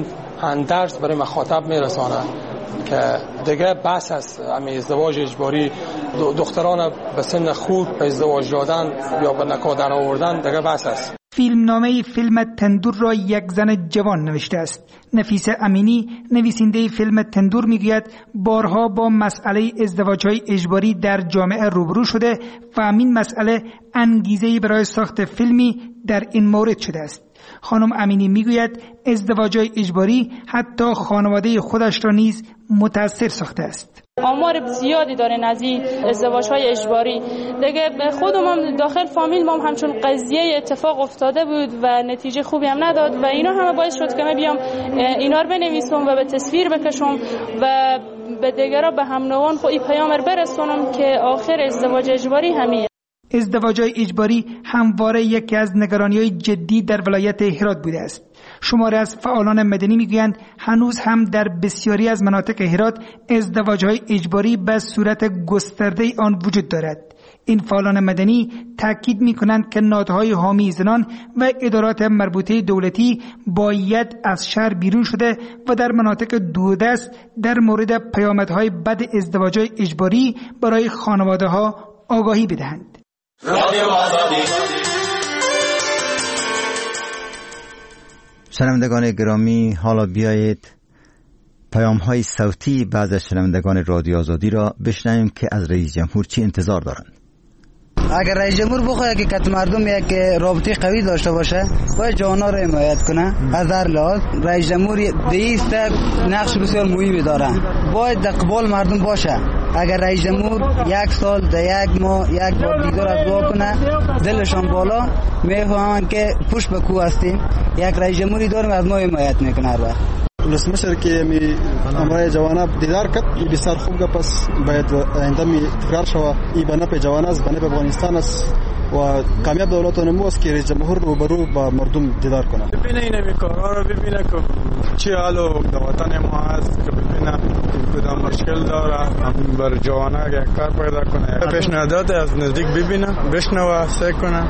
اندرس برای مخاطب میرساند که دیگه بس است ازدواج اجباری، دختران به سن خورد به ازدواج دادن یا به نکاح در آوردن دیگه بس است. فیلمنامه فیلم تندور را یک زن جوان نوشته است. نفیسه امینی نویسنده فیلم تندور میگوید بارها با مسئله ازدواج‌های اجباری در جامعه روبرو شده و همین مسئله انگیزه‌ای برای ساخت فیلمی در این مورد شده است. خانم امینی میگوید ازدواج‌های اجباری حتی خانواده خودش را نیز متاثر ساخته است. آمار زیادی دارن از این ازدواج‌های اجباری. دیگه خودم هم داخل فامیل ما همچون قضیه اتفاق افتاده بود و نتیجه خوبی هم نداد و اینا همه باعث شد که من بیام اینا رو بنویسم و به تصویر بکشم و به دیگران به هم نوان خود این پیام رو برسونم که آخر ازدواج اجباری همین. ازدواج‌های اجباری همواره یکی از نگرانی‌های جدی در ولایت هرات بوده است. شماری از فعالان مدنی میگویند هنوز هم در بسیاری از مناطق هرات ازدواج‌های اجباری به صورت گسترده آن وجود دارد. این فعالان مدنی تاکید می‌کنند که نهادهای حامی زنان و ادارات مربوطه دولتی باید از شهر بیرون شده و در مناطق دوردست در مورد پیامدهای بد ازدواج‌های اجباری برای خانواده‌ها آگاهی بدهند. شنوندگان گرامی، حالا بیایید پیام‌های صوتی بعض از شنوندگان رادیو آزادی را بشنویم که از رئیس جمهور چی انتظار دارند. اگر رئیس جمهور بخواد که کت مردم یک رابطه قوی داشته باشه باید جوانا را حمایت کنه. از هر لحاظ رئیس جمهور دیست نقش بسیار مهمی داره، باید در قبال مردم باشه. اگر رئیس جمهور یک سال در یک ماه یک بار دیگر از دعا کنه دلشان بالا میفهمن که پشت به کو هستیم. یک رئیس جمهوری داریم از ما حمایت میکنه هر وقت. ولسمشر که می امرای جوانا دیدار کرد بسیار خوب گپ است. باید آینده می تکرار شود. این بنا په جوان است، بنا په افغانستان است و کامیاب دولت نماست که رئیس جمهور روبرو با مردم دیدار کنه. ببینه این کارا رو ببینه که چی حالو در وطن ما هست، که ببینه کدام مشکل داره، بر جوانان یک کار پیدا کنه. پیشنهادات از نزدیک ببینه، بشنوه، سعی کنه.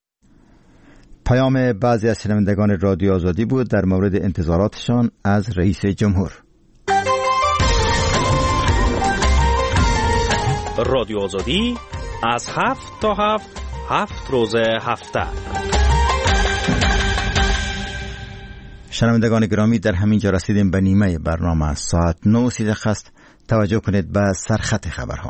پیام بعضی از شنوندگان رادیو آزادی بود در مورد انتظاراتشان از رئیس جمهور. رادیو آزادی از 7 تا 7 روز هفته. شنوندگان گرامی، در همین جا رسیدیم به نیمه برنامه. ساعت 9:30 است. توجه کنید به سرخط خبرها.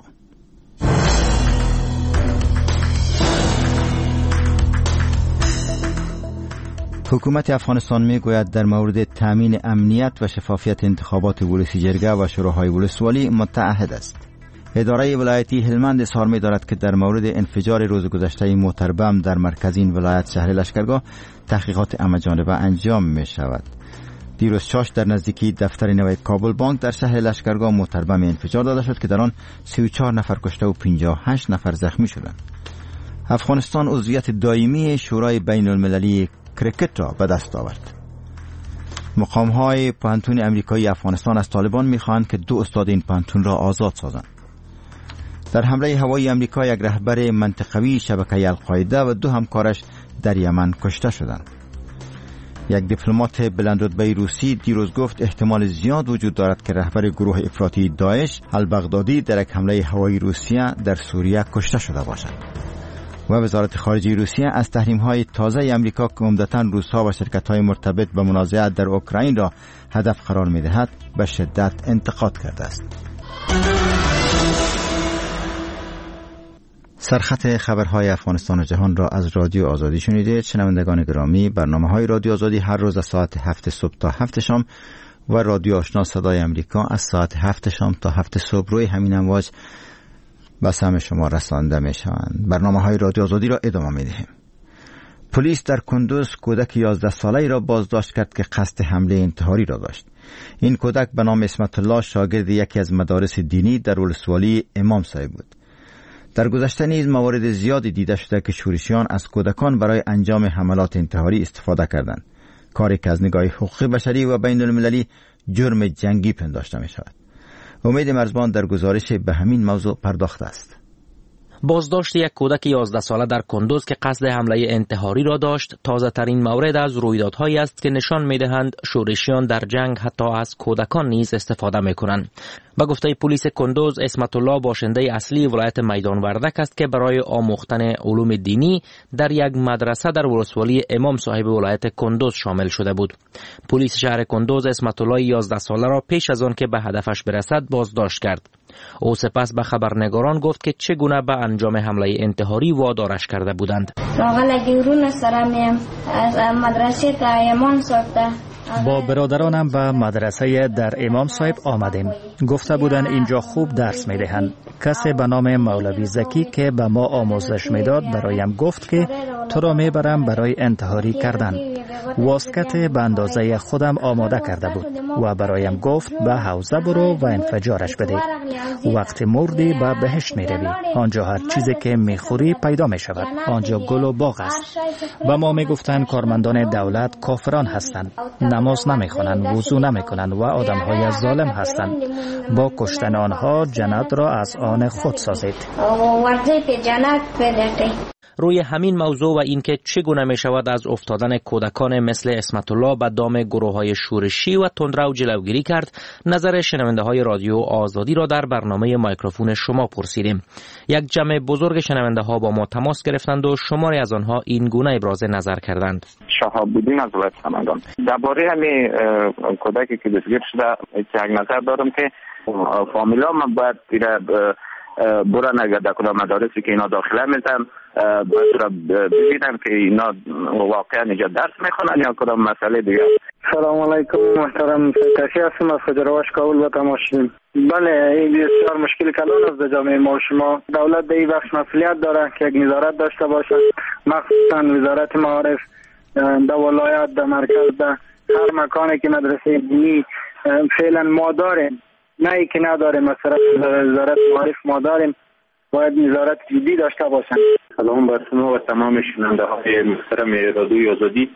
حکومت افغانستان میگوید در مورد تامین امنیت و شفافیت انتخابات ولسی جرگه و شوراهای ولسوالی متعهد است. اداره ولایتی هلمند اظهار می‌دارد که در مورد انفجار روز گذشته موتر بم در مرکزین ولایت شهر لشکرگاه تحقیقات همه‌جانبه انجام می‌شود. دیروز شاش در نزدیکی دفتر نوید کابل بانک در شهر لشکرگاه موتر بم انفجار داده شد که در آن 34 نفر کشته و 58 نفر زخمی شدند. افغانستان عضویت دائمی شورای بین المللی کرکت را به دست آورد. مقام‌های پوهنتون امریکایی افغانستان از طالبان می‌خواهند که 2 استاد این پوهنتون را آزاد سازند. در حمله هوایی امریکا یک رهبر منطقوی شبکه القاعده و 2 همکارش در یمن کشته شدند. یک دیپلمات بلندرتبه روسی دیروز گفت احتمال زیاد وجود دارد که رهبر گروه افراطی داعش البغدادی در یک حمله هوایی روسیه در سوریه کشته شده باشد. و وزارت خارجه روسیه از تحریم‌های تازه امریکا که عمدتاً روس‌ها و شرکت‌های مرتبط به منازعات در اوکراین را هدف قرار می‌دهد به شدت انتقاد کرده است. سرخط خبرهای افغانستان و جهان را از رادیو آزادی شنیدید. شنوندگان گرامی، برنامه‌های رادیو آزادی هر روز از ساعت 7 صبح تا 7 شام و رادیو آشنا صدای امریکا از ساعت 7 شام تا 7 صبح روی همین امواج به سمع شما رسانده می شوند. برنامه‌های رادیو آزادی را ادامه می دهیم. پلیس در کندوز کودک 11 ساله‌ای را بازداشت کرد که قصد حمله انتحاری را داشت. این کودک به نام اسمت الله شاگرد یکی از مدارس دینی در ولسوالی امام صاحب بود. در گذشته نیز موارد زیادی دیده شده که شورشیان از کودکان برای انجام حملات انتحاری استفاده کردند، کاری که از نگاه حقوق بشری و بین المللی جرم جنگی پنداشته می شود. امید مرزبان در گزارش به همین موضوع پرداخته است. بازداشت یک کودک 11 ساله در کندوز که قصد حمله انتحاری را داشت تازه ترین مورد از رویدادهایی است که نشان می دهند شورشیان در جنگ حتی از کودکان نیز استفاده می کنند. به گفته پلیس کندوز، اسمت الله باشنده اصلی ولایت میدان وردک است که برای آموختن علوم دینی در یک مدرسه در ولسوالی امام صاحب ولایت کندوز شامل شده بود. پلیس شهر کندوز اسمت الله 11 ساله را پیش از آن که به هدفش برسد بازداشت کرد. او سپس به خبرنگاران گفت که چگونه به انجام حمله انتحاری وادارش کرده بودند. با برادرانم به مدرسه در امام صاحب آمدیم. گفته بودند اینجا خوب درس میدهند. کسی به نام مولوی زکی که به ما آموزش میداد برایم گفت که تو را میبرم برای انتحاری کردن. واسکت به اندازه خودم آماده کرده بود و برایم گفت به حوزه برو و انفجارش بده. وقت مردی به بهشت میروی. آنجا هر چیزی که میخوری پیدا میشود. آنجا گل و باغ است. و ما میگفتند کارمندان دولت کافران هستند. نماز نمیخوانند، وضو نمیکنند و آدمهای ظالم هستند. با کشتن آنها جنت را از آن خود سازید. روی همین موضوع و اینکه چگونه می شود از افتادن کودکان مثل اسمت الله به دام گروه‌های شورشی و تندرو جلوگیری کرد، نظر شنونده های رادیو آزادی را در برنامه میکروفون شما پرسیدیم. یک جمع بزرگ شنونده ها با ما تماس گرفتند و شماری از آنها این گونه ابراز نظر کردند. شهاب الدین از ولایت سمنگان. درباره همین کودکی که دستگیر شده یک نظر دارم که فامیلا من باید برن اگر در کدام مدارسی که اینا داخله میزن باید ببینن که اینا واقعا اینجا درس میخونن یا کدام مسئله دیگه. سلام علیکم محترم، کسی هستم از خجرواش کابل با تماشین. بله، این بسیار مشکل کلان است در جامعه ما و شما. دولت در این بخش مسئولیت داره که یک نظارت داشته باشه، مخصوصا وزارت معارف در ولایت، در مرکز، در هر مکانی که مدرسه دینی فعلا ما داریم، نه ای که نداریم. مثلا وزارت معارف ما داریم باید نظارت جدی داشته باشند. سلام بر شما و تمام شنونده های محترم رادیوی آزادی.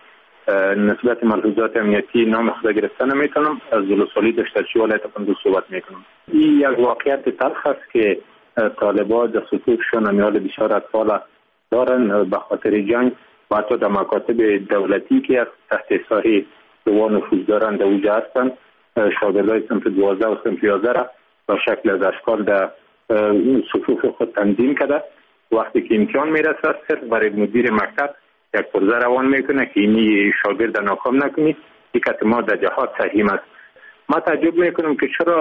نسبت ملحوظات امنیتی نام خدا گرفتن نمیتونم. از ولسوالی دشترچی ولایت کندوز صحبت میکنم. این یک واقعیت تلخ است که طالبان در صفوفشان امیال بسیار اطفال دارن به خاطر جنگ و حتی در مکاتب دولتی که از تحت سایه دو نفوذ دارن در اوجه هستند. شاگردای صنف 12 و صنف 11 را با شکل از اشکال در صفوف خود تنظیم کرده. وقتی که امکان میرسه صرف برای مدیر مکتب یک پرزه روان میکنه که اینی شاگرد ناکام نکنی، دیگه ما در جهاد سهیم است. ما تعجب میکنم که چرا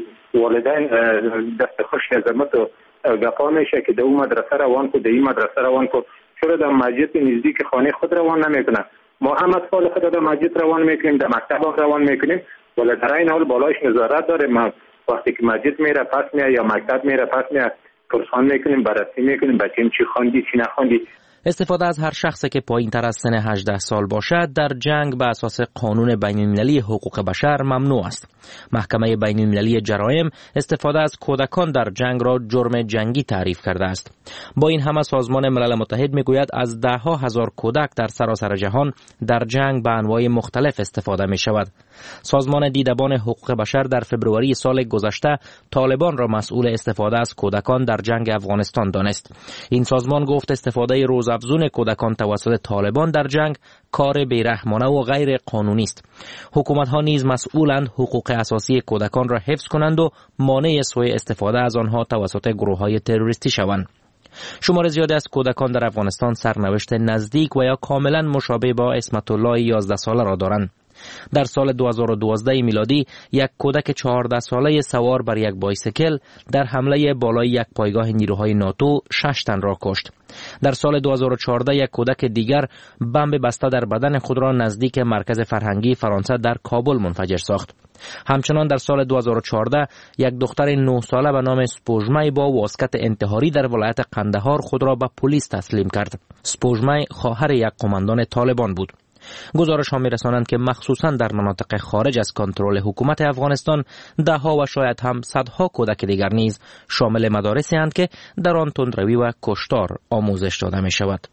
والدین دست خوشی از امت و گفا میشه که در اون مدرسه روان کو، در این مدرسه روان کو، چرا در مسجد نزدیک خانه خود روان نمیکنه؟ ما هم اطفال خود در مسجد روان میکنیم، در مکتب روان میکنیم، ولی در این حال بالایش نظارت داره. ما وقتی که مسجد میره پس میاد یا مکتب میره پس میاد پرسان میکنیم، بررسی میکنیم بچه‌م چی خواندی چی نخواندی. استفاده از هر شخصی که پایین‌تر از سن 18 سال باشد در جنگ به اساس قانون بین‌المللی حقوق بشر ممنوع است. محکمه بین‌المللی جرایم استفاده از کودکان در جنگ را جرم جنگی تعریف کرده است. با این همه سازمان ملل متحد میگوید از ده‌ها هزار کودک در سراسر جهان در جنگ به انواع مختلف استفاده می شود. سازمان دیدبان حقوق بشر در فبروری سال گذشته طالبان را مسئول استفاده از کودکان در جنگ افغانستان دانست. این سازمان گفت استفاده روزافزون کودکان توسط طالبان در جنگ کار بیرحمانه و غیر قانونی است. حکومت‌ها نیز مسئولند حقوق اساسی کودکان را حفظ کنند و مانع سوء استفاده از آنها توسط گروه‌های تروریستی شوند. شمار زیادی از کودکان در افغانستان سرنوشت نزدیک و یا کاملا مشابه با اسمت الله 11 ساله را دارند. در سال 2012 میلادی یک کودک 14 ساله سوار بر یک بایسیکل در حمله بالای یک پایگاه نیروهای ناتو 6 تن را کشت. در سال 2014 یک کودک دیگر بمب بسته در بدن خود را نزدیک مرکز فرهنگی فرانسه در کابل منفجر ساخت. همچنان در سال 2014 یک دختر 9 ساله به نام سپوژمی با واسکت انتحاری در ولایت قندهار خود را به پلیس تسلیم کرد. سپوژمی خواهر یک قماندان طالبان بود. گزارش ها می‌رسانند که مخصوصاً در مناطق خارج از کنترل حکومت افغانستان ده‌ها و شاید هم صدها کودک دیگر نیز شامل مدارسی اند که در آن تندروی و کشتار آموزش داده می شود.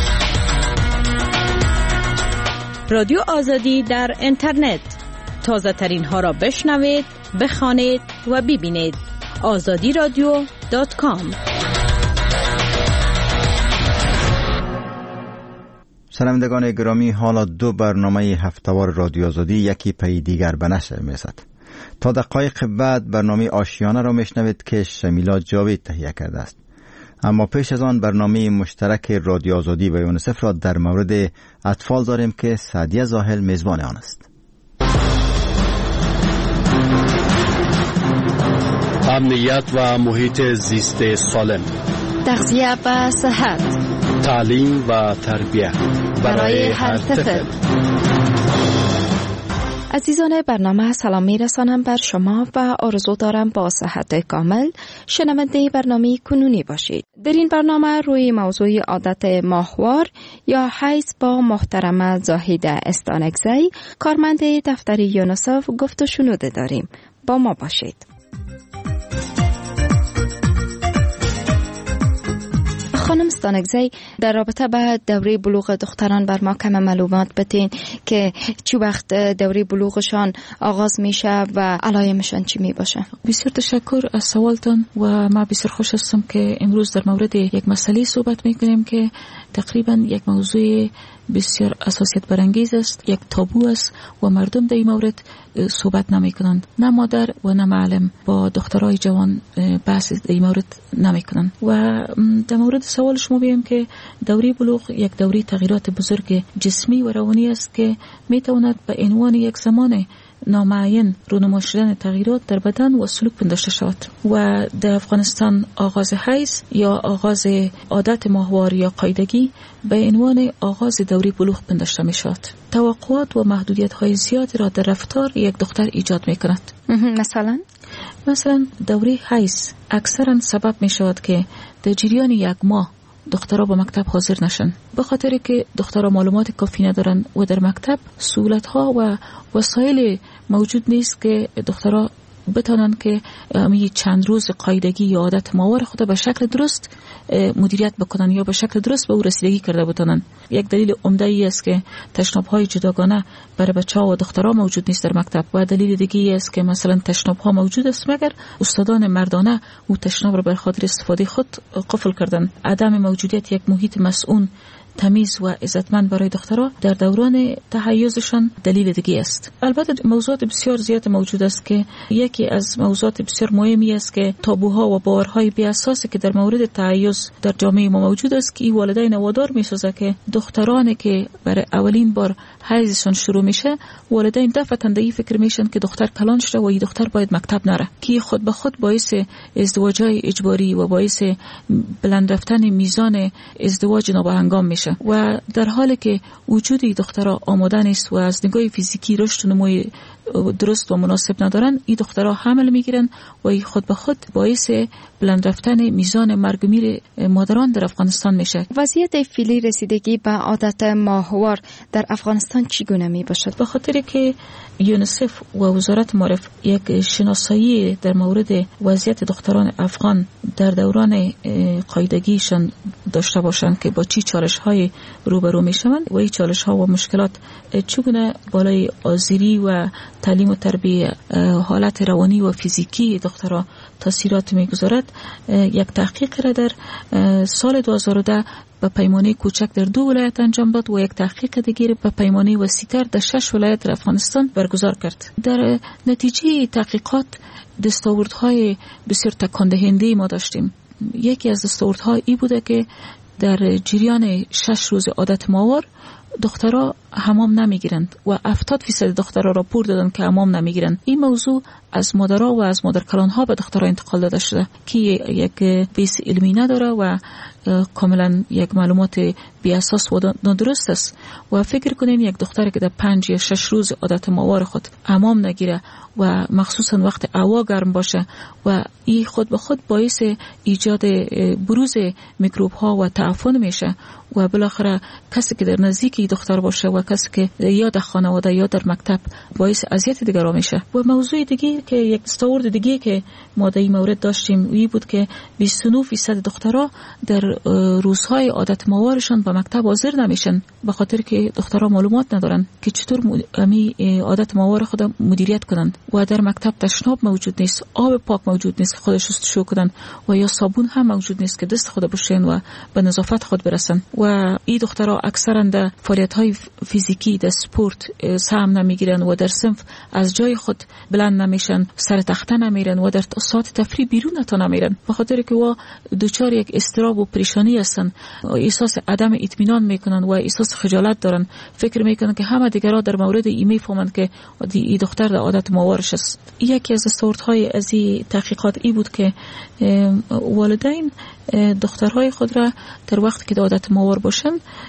رادیو آزادی در اینترنت، تازه ترین ها را بشنوید، بخوانید و ببینید. azadiradio.com. شنوندگان گرامی، حالا دو برنامه هفته‌وار رادیو آزادی یکی پی دیگر به نشر می‌رسد. تا دقایق بعد برنامه آشیانه را میشنوید که شمیلا جاوید تهیه کرده است. اما پیش از آن برنامه مشترک رادیو آزادی و یونیسف را در مورد اطفال داریم که سعدیه زاهل میزبان آن است. امنیت و محیط زیست سالم، تغذیه و صحت، تعلیم و تربیت برای هر طفل. عزیزان برنامه سلام میرسانم بر شما و آرزو دارم با صحت کامل شنونده برنامه کنونی باشید. در این برنامه روی موضوع عادت ماهوار یا حیض با محترمه زاهده استانکزی، کارمند دفتر یونیسف گفت و شنوده داریم. با ما باشید. خانم استانکزی، در رابطه با دوره بلوغ دختران بر ما کم معلومات بدین که چی وقت دوره بلوغشان آغاز میشه و علایمشان چی می باشه؟ بسیار تشکر از سوالتان و ما بسیار خوش هستم که امروز در مورد یک مسئله صحبت میکنیم که تقریبا یک موضوع بسیار اساسیت برانگیز است، یک تابو است و مردم در این مورد صحبت نمی کنند. نه مادر و نه معلم با دخترای جوان بحث در این مورد نمی کنند. و در مورد سوال شما بگم که دوره بلوغ یک دوره تغییرات بزرگ جسمی و روانی است که می تواند به عنوان یک زمان نامعین رونما شدن تغییرات در بدن و سلوک پنداشته شود. و در افغانستان آغاز حیض یا آغاز عادت ماهوار یا قاعدگی به عنوان آغاز دوره بلوغ پنداشته می شود. توقعات و محدودیت های زیادی را در رفتار یک دختر ایجاد می کند. مثلا دوره حیض اکثرا سبب می شود که در جریان یک ماه دخترها به مکتب حاضر نشن، به خاطر که دخترها معلومات کافی ندارن و در مکتب سهولت‌ها و وسایل موجود نیست که دخترها بتانن که می چند روز قاعدگی یا عادت ماور خود به شکل درست مدیریت بکنن یا به شکل درست به او رسیدگی کرده بتانن. یک دلیل عمده ای است که تشناب‌های جداگانه برای بچه‌ها و دخترها موجود نیست در مکتب و دلیل دیگه است که مثلا تشناب‌ها موجود است مگر استادان مردانه او تشناب را به خاطر استفاده خود قفل کردن. عدم موجودیت یک محیط مسئول تمیز و عزتمند برای دخترها در دوران تحیضشان دلیل دیگه است. البته موضوعات بسیار زیاد موجود است که یکی از موضوعات بسیار مهمی است که تابوها و باورهای بی اساسی که در مورد تحیض در جامعه ما موجود است که این والدین وادار می‌سازه که دخترانی که برای اولین بار حیضشان شروع میشه والدین دفعتاً این فکر میشن که دختر کلان شده و این دختر باید مکتب نره که خود به خود باعث ازدواج‌های اجباری و باعث بلند رفتن میزان ازدواج نابهنگام میشه و در حالی که وجود دخترها آماده نیست و از نگاه فیزیکی رشد و نموی درست و مناسب ندارن، این دخترها حمل میگیرن و این خود به خود باعث بلند رفتن میزان مرگ و میر مادران در افغانستان میشه. وضعیت فعلی رسیدگی به عادت ماهوار در افغانستان چگونه می باشد؟ به خاطر که یونیسف و وزارت معارف یک شناسایی در مورد وضعیت دختران افغان در دوران قاعدگیشان داشته باشند که با چی چالش‌های روبرو میشوند و این چالش‌ها و مشکلات چگونه بالای آزیری و تعلیم و تربیه حالت روانی و فیزیکی دخترها تاثیرات میگذارد، یک تحقیق را در سال 2010 به پیمانه کوچک در 2 ولایت انجام داد و یک تحقیق دیگر به پیمانه وسیع‌تر در 6 ولایت در افغانستان برگزار کرد. در نتیجه تحقیقات دستاوردهای بسیار تکان دهنده ما داشتیم. یکی از دستاوردها این بوده که در جریان 6 روز عادت ماور دخترها حمام نمیگیرند و 70% دخترها راپور دادن که حمام نمیگیرند. این موضوع از مادرها و از مادرکلانها به دخترها انتقال داده شده که یک بیس علمی نداره و کاملا یک معلومات بی اساس و نادرست است و فکر کنین یک دختر که در 5 یا 6 روز عادت ماور خود حمام نگیره و مخصوصا وقت هوا گرم باشه و این خود به خود باعث ایجاد بروز میکروب ها و تعفن میشه و بالاخره کسی که در نزدیک دختر باشه و کسی که یا در خانواده یا در مکتب باعث اذیت دیگران میشه. و موضوع دیگه که یک استاورد دیگه که ما در این مورد داشتیم این بود که 29% دخترها در روزهای عادت ماورشان به مکتب حاضر نمیشن به خاطر که دخترها معلومات ندارن که چطور عادت ماور خود مدیریت کنند و در مکتب تشناب موجود نیست، آب پاک موجود نیست که خودش شستشو کنن و یا صابون هم موجود نیست که دست خود بشورن و به نظافت خود برسن و این دخترها اکثرا در فعالیت‌های فیزیکی در سپورت سهم نمیگیرن و در صنف از جای خود بلند نمیشن، سر تخته نمیرن و در ساعت تفریح بیرون تا نمیرن به خاطر که و دوچار یک اضطراب و پریشانی هستن، احساس عدم اطمینان میکنن و احساس خجالت دارن، فکر میکنن که همه دیگرها در مورد این میفهمند که این دختر در عادت ماورش است. یکی از دستاوردهای از این تحقیقات ای بود که والدین دخترهای خود را در وقت که عادت ماور باشند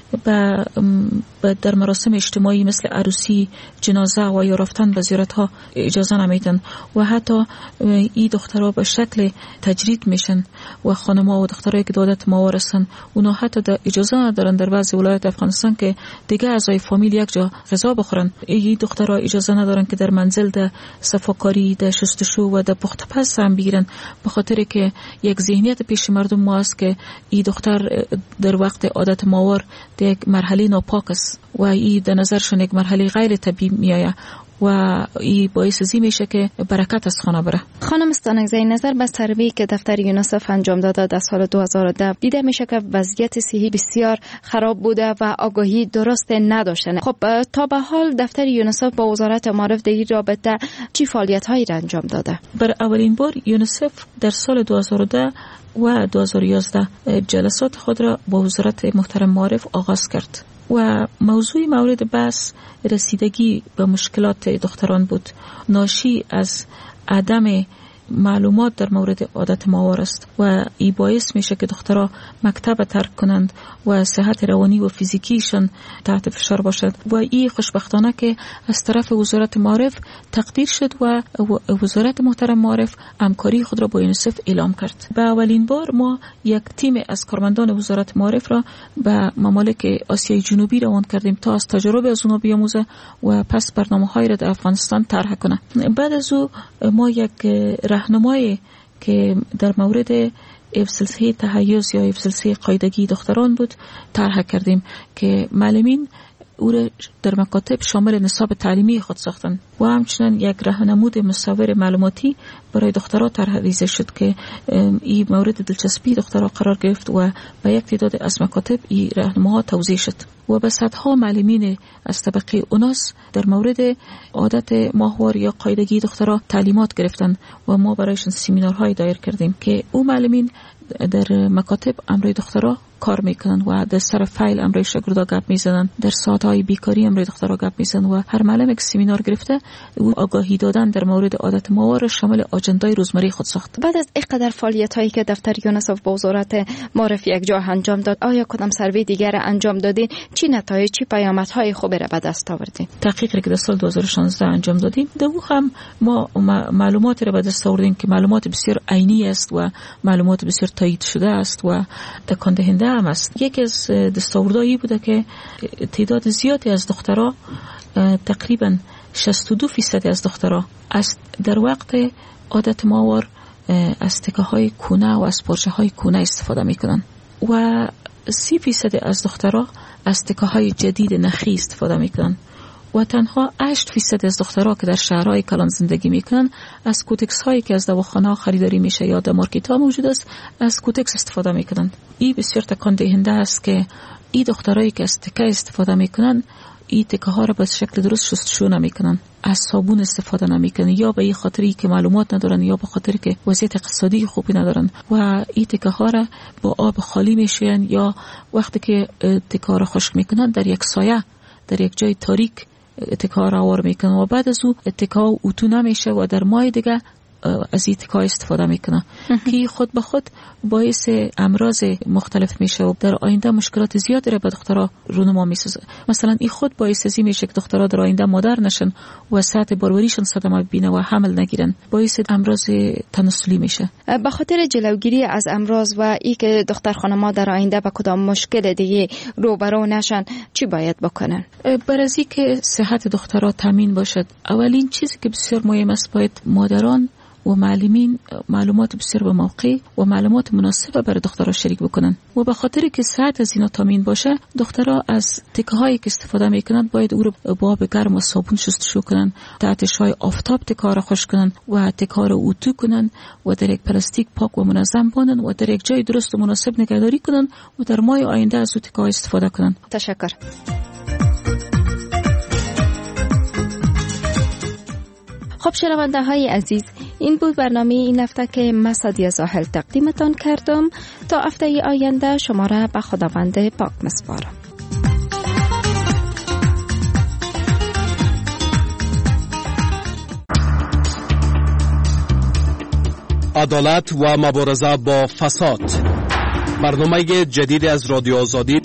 در مراسم اجتماعی مثل عروسی، جنازه و یا رفتن به زیارت‌ها اجازه نمیدن و حتی این دخترها به شکل تجرید میشن و خانم‌ها و دخترایی که عادت ماور هستند اونا حتی اجازه ندارن در بعضی ولایت افغانستان که دیگه اعضای فامیل یک جا غذا بخورن. این دخترها اجازه ندارن که در منزل در صفاکاری، در شستشو و در پخت پز هم بگیرن به خاطر که یک ذهنیت پیش مردم ما است که این دختر در وقت عادت ماور در یک مرحله ناپاک است و این در نظرشون یک مرحله غیر طبیعی میآید و این باعث زی میشه که برکت از خانه بره. خانم استانکزی، نظر به سروی که دفتر یونیسف انجام داده در سال 2010 دیده میشه که وضعیت صحی بسیار خراب بوده و آگاهی درست نداشتن. خب تا به حال دفتر یونیسف با وزارت معارف در این رابطه چی فعالیت‌هایی را انجام داده؟ بر اولین بار یونیسف در سال 2010 و 2011 جلسات خود را با وزارت محترم معارف آغاز کرد و موضوع مورد بحث رسیدگی به مشکلات دختران بود، ناشی از عدم معلومات در مورد عادت ماهوار است و این باعث میشه که دخترها مکتب ترک کنند و صحت روانی و فیزیکیشان تحت فشار باشد و این خوشبختانه که از طرف وزارت معارف تقدیر شد و وزارت محترم معارف همکاری خود را با یونیسف اعلام کرد. به اولین بار ما یک تیم از کارمندان وزارت معارف را به ممالک آسیای جنوبی روان کردیم تا از تجربه از اونها بیاموزه و پس برنامه‌های را در افغانستان طرح کنه. بعد از او ما یک راهنمایی که در مورد سلسله تحیز یا سلسله قاعدگی دختران بود طرح کردیم که معلمین او را در مکاتب شامل نصاب تعلیمی خود ساختند و همچنین یک راهنمود مصور معلوماتی برای دخترها طرح‌ریزی شد که این مورد دلچسپی دخترها قرار گرفت و به یک تعداد از مکاتب این راهنماها توزیع شد و به صدها معلمین از طبقه اوناس در مورد عادت ماهوار یا قاعدگی دخترها تعلیمات گرفتند و ما برایشان سمینارهای دایر کردیم که او معلمین در مکاتب امروی دخترها کار میکنن و در سر فایل امروی شاگردا گپ میزنن، در ساعت‌های بیکاری امروی دخترها گپ میزنن و هر معلم یک سمینار گرفته او آگاهی دادن در مورد عادت ماهوار شامل آجندای روزمره خود ساخت. بعد از اینقدر فعالیت‌هایی که دفتر یونیسف با وزارت معارف یک جا انجام داد، آیا کدام سروی دیگر انجام دادین؟ چی نتایج، چی پیامدهای خوبی را به دست آوردین؟ تحقیقی که در سال 2016 انجام دادیم، در او هم ما معلوماتی را به دست آوردیم که معلومات بسیار عینی است و معلومات بسیار تایید شده است و تکان دهنده هم است. یکی از دستاوردهایی بوده که تعداد زیادی از دخترها، تقریبا 62% از دخترها در وقت عادت ماهوار از تکه‌های کونه و از پارچه‌های کونه استفاده میکنن و 30% از دخترها از تکه‌های جدید نخی استفاده میکنن و تنها 8% از دخترها که در شهرهای کلان زندگی میکنن از کوتکس هایی که از دواخانه‌ها خریداری میشه یا در مارکت ها موجود است از کوتکس استفاده میکنن. این بسیار تکان دهنده است که این دخترایی که از تکه استفاده میکنن این تکه ها را به شکل درست شستشو نمیکنن، از صابون استفاده نمیکنن، یا به این خاطری که معلومات ندارن یا به خاطری که وضعیت اقتصادی خوبی ندارن و این تکه ها را با آب خالی میشوین یا وقتی که تکه ها را خشک میکنن در یک سایه در یک جای تاریک تکه ها را آوار میکنن و بعد از او تکه ها اتو نمیشه و در ماه دیگه از این تکه استفاده میکنه که خود به خود باعث امراض مختلف میشه و در آینده مشکلات زیادی را به دخترها رونما میسازه. مثلا این خود باعث ازی میشه که دخترها در آینده مادر نشن و سطح باروریشون صدمه ببینه و حمل نگیرن، باعث امراض تناسلی میشه. به خاطر جلوگیری از امراض و ای که دختر خانم‌ها در آینده به کدام مشکل دیگه روبرو نشن چی باید بکنن؟ برای که صحت دخترها تامین باشد، اولین چیزی که بسیار مهم است باید مادران و معلمین معلومات بسیار به موقع و معلومات مناسب برای دخترها شریک بکنن و به خاطر که صحت از اینا تامین باشه دخترها از تکه هایی که استفاده میکنن باید او رو با آب گرم و صابون شستشو کنن، تحت شعاع آفتاب تکه ها را خشک کنن و تکه ها را اتو کنن و در یک پلاستیک پاک و منظم باندن و در یک جای درست و مناسب نگهداری کنن و در ماه آینده از او تکه ها استفاده کنن. تشکر. خب شنونده های عزیز، این بود برنامه این هفته که من سعدیه زاهل تقدیمتان کردم. تا هفته آینده شما را به خداوند پاک میسپارم. عدالت و مبارزه با فساد، برنامه جدید از رادیو آزادی،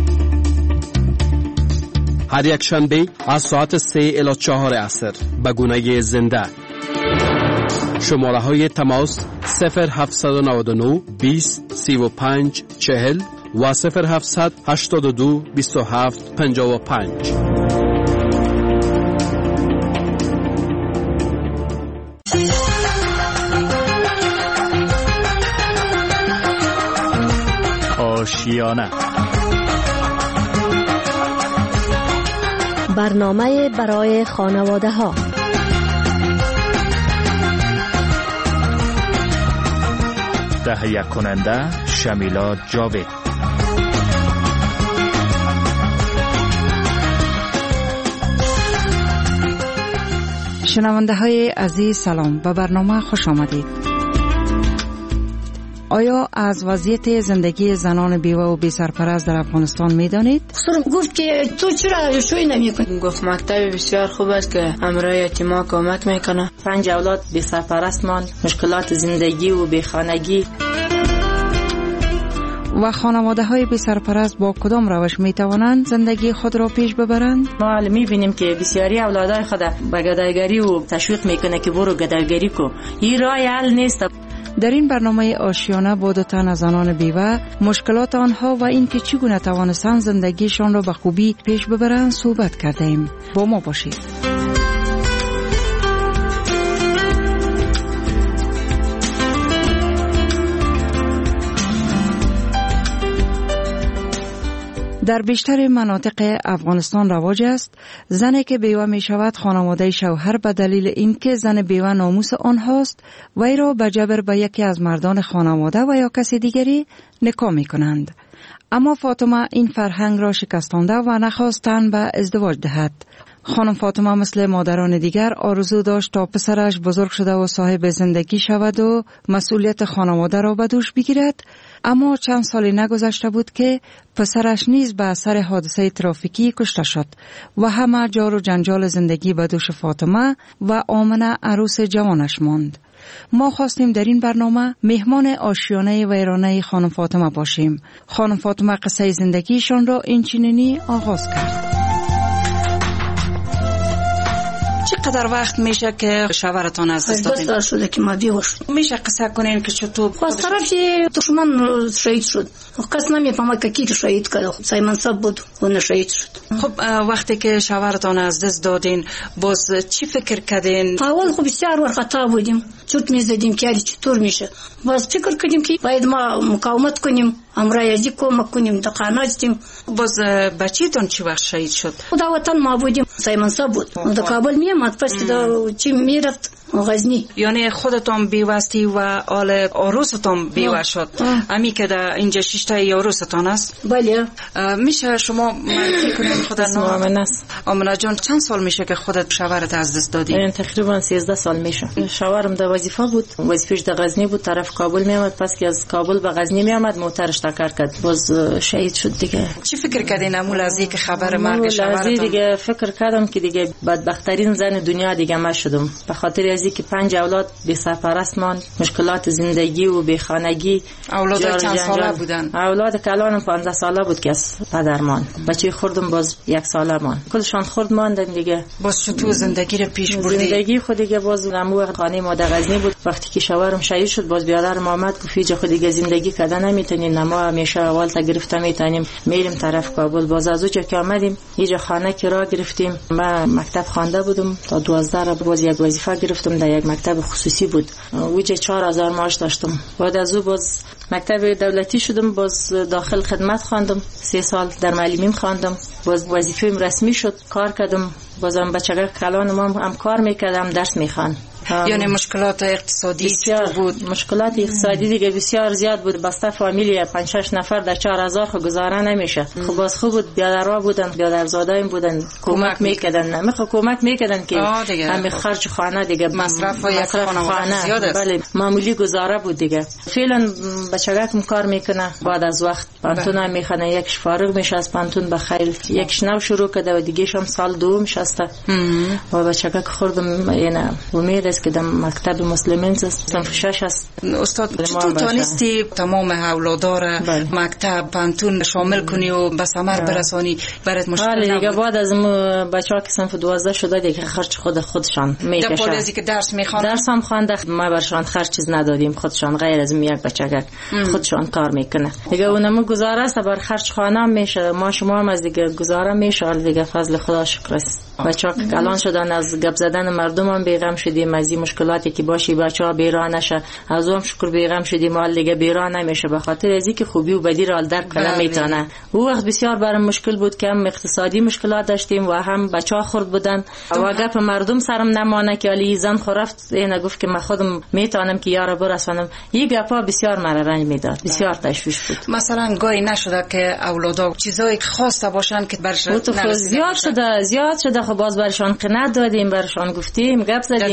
هر یک شنبه از ساعت 3 الی 4 عصر به گونه زنده. شماره های تماس 0799 20 35 40 و 0700 82 27 55. آشیانه، برنامه برای خانواده ها. تهیه کننده شمیلا جاوید. شنونده های عزیز سلام، به برنامه خوش آمدید. آیا از وضعیت زندگی زنان بیوه و بی سرپرست در افغانستان میدانید؟ گفت که تو چرا شوی نمیکنی؟ گفت مکتب بسیار خوب است که امرای یتیما کمک میکنه. 5 اولاد بی سرپرست ماند، مشکلات زندگی و بی خانگی. و خانواده های بی سرپرست با کدام روش می توانند زندگی خود را پیش ببرند؟ ما می بینیم که بسیاری اولادای خود به گدایگری و تشویق میکنه که برو گدایگری کو. این راه حل نیست. در این برنامه آشیانه با 2 تن از زنان بیوه، مشکلات آنها و اینکه چگونه توانستند زندگیشان را به خوبی پیش ببرند صحبت کرده ایم. با ما باشید. در بیشتر مناطق افغانستان رواج است زنی که بیوه می شود خانواده شوهر به دلیل اینکه زن بیوه ناموس آنهاست وی را به جبر به یکی از مردان خانواده و یا کسی دیگری نکاح می کنند. اما فاطمه این فرهنگ را شکستانده و نخواستند به ازدواج دهد. خانم فاطمه مثل مادران دیگر آرزو داشت تا پسرش بزرگ شده و صاحب زندگی شود و مسئولیت خانواده را به دوش بگیرد، اما چند سالی نگذشته بود که پسرش نیز به اثر حادثه ترافیکی کشته شد و همه جار و جنجال زندگی به دوش فاطمه و آمنه عروس جوانش ماند. ما خواستیم در این برنامه مهمان آشیانه ویرانه خانم فاطمه باشیم. خانم فاطمه قصه زندگیشان را اینچنینی آغاز کرد. چقدر وقت میشه که شوهرتان از دست دادین؟ 2 سال شده که ما بیوه شد. میشه قصه کنین که چطور؟ از طرف دشمن شهید شد. کس نمیفهمه که کی شهید کرد. سایمن صاحب بود اون شهید شد. خب وقتی که شوهرتان از دست دادین باز چی فکر کردین؟ اول خب بسیار ورخطا بودیم. چوت میزدیم که چطور میشه. باز فکر کردیم که باید ما مقاومت کنیم. امرای ازی کمک کنیم. دقیقا نجدیم. باز بچیتون چی وقت شهید شد؟ خدا وطن ما بودیم. سایمن صاحب بود. در کابل میامد پس که چی میرفت غزنی. یعنی خودتون بیوستی و آل عروستون بیوه شد. امی که در اینجا 6 تا عروستون است؟ بله. میشه شما معرفی کنید خودت؟ آمنه است. آمنه جان چند سال میشه که خودت شوهرت از دست دادی؟ تقریبا 13 سال میشه. شوهرم در وظیفه بود. وظیفه‌اش در غزنی بود، طرف کابل میامد. پس که از کابل به غزنی میامد موترش تکر کرد. باز شهید شد دیگه. چی فکر کردین امول از اینکه خبر مرگ شوهرتون؟ دیگه فکر کردم که دیگه بدبخت‌ترین زن دنیا دیگه ما شدم. به خاطر از اینکه 5 اولاد بی سرپرست ماند، مشکلات زندگی و بی خانگی. اولاد چند ساله بودن؟ اولاد کلانم 15 ساله بود که از پدر ماند. بچه خردم باز 1 ساله ماند. کلشان خرد ماندن دیگه. باز چطور زندگی رو پیش بردی؟ زندگی خود دیگه باز نمو خانه ما در غزنی بود. وقتی که شوهرم شهید شد باز بیادرم آمد گفت اینجا خود دیگه زندگی کردن نمیتونین، ما همیشه اول تا گرفته میتونیم میریم طرف کابل. باز از اونجا که آمدیم اینجا خانه کرا گرفتیم. من مکتب خوانده بودم تا 12 باز یک وظیفه گرفتم در یک مکتب خصوصی بود. اونجا 4000 معاش داشتم. بعد از اون باز مکتب دولتی شدم، باز داخل خدمت خواندم. 3 سال در معلمیم خواندم. باز وظیفه‌ام رسمی شد، کار کردم. بازم بچگاه کلانم هم کار میکردم، درس میخوان. یعنی مشکلات اقتصادی بسیار بود. مشکلات اقتصادی دیگه بسیار زیاد بود. بسته فامیلی 5-6 نفر در 4000 خو گزاره نمیشه. خب باز خوب بود، بیادرها بودن، بیادرزادایم بودن، کمک میکردن. نمیخو کمک میکردن که همین خرج خانه دیگه، مصرف و یک خانواده زیاد است. بله معمولی گزاره بود دیگه. فعلا بچگاکم کار میکنه، بعد از وقت پانتون میخونه، یکش فارغ میشه از پانتون بخیر، یکش نو شروع کرده و دیگه هم سال دوم شسته. و بچگاک خوردم اینا امید که در مکتب مسلمین صنف 6 است. استاد چطور تانستی تمام اولادار مکتب پانتون شامل کنی و به ثمر برسانی؟ برات مشکل نبود؟ دیگه بعد از بچه‌ها که صنف 12 شده دیگه خرج خودشان میکشن. در پالیزی که درس میخوان، درس هم خوانده، ما برشان خرج چیز ندادیم، خودشان غیر از یک بچه خودشان کار میکنه دیگه. اونم گزاره است بر خرج خانه میشه. ما شما هم از دیگه گزاره میشه دیگه. فضل خدا شکر است. بچه‌ها که کلان شدن از گپ زدن مردم هم بیغم شدیم. از این مشکلاتی که باشی بچه‌ها بیراه نشه، از اون شکر بیغم شدیم. حال دیگه بیراه نمیشه به خاطر از اینکه خوبی و بدی را درک کنه میتونه. او وقت بسیار برام مشکل بود که هم اقتصادی مشکلات داشتیم و هم بچه‌ها خرد بودن و گپ مردم سرم نمانه که علی زن خرفت اینا گفت که من خودم میتونم که یارو برسونم. این گپا بسیار مرا رنج میداد، بسیار تشویش بود. مثلا گاهی نشده که اولادا چیزایی خواسته باشن که برشون زیاد شده خب باز برشان قناعت دادیم، برشان گفتیم، گپ زدیم که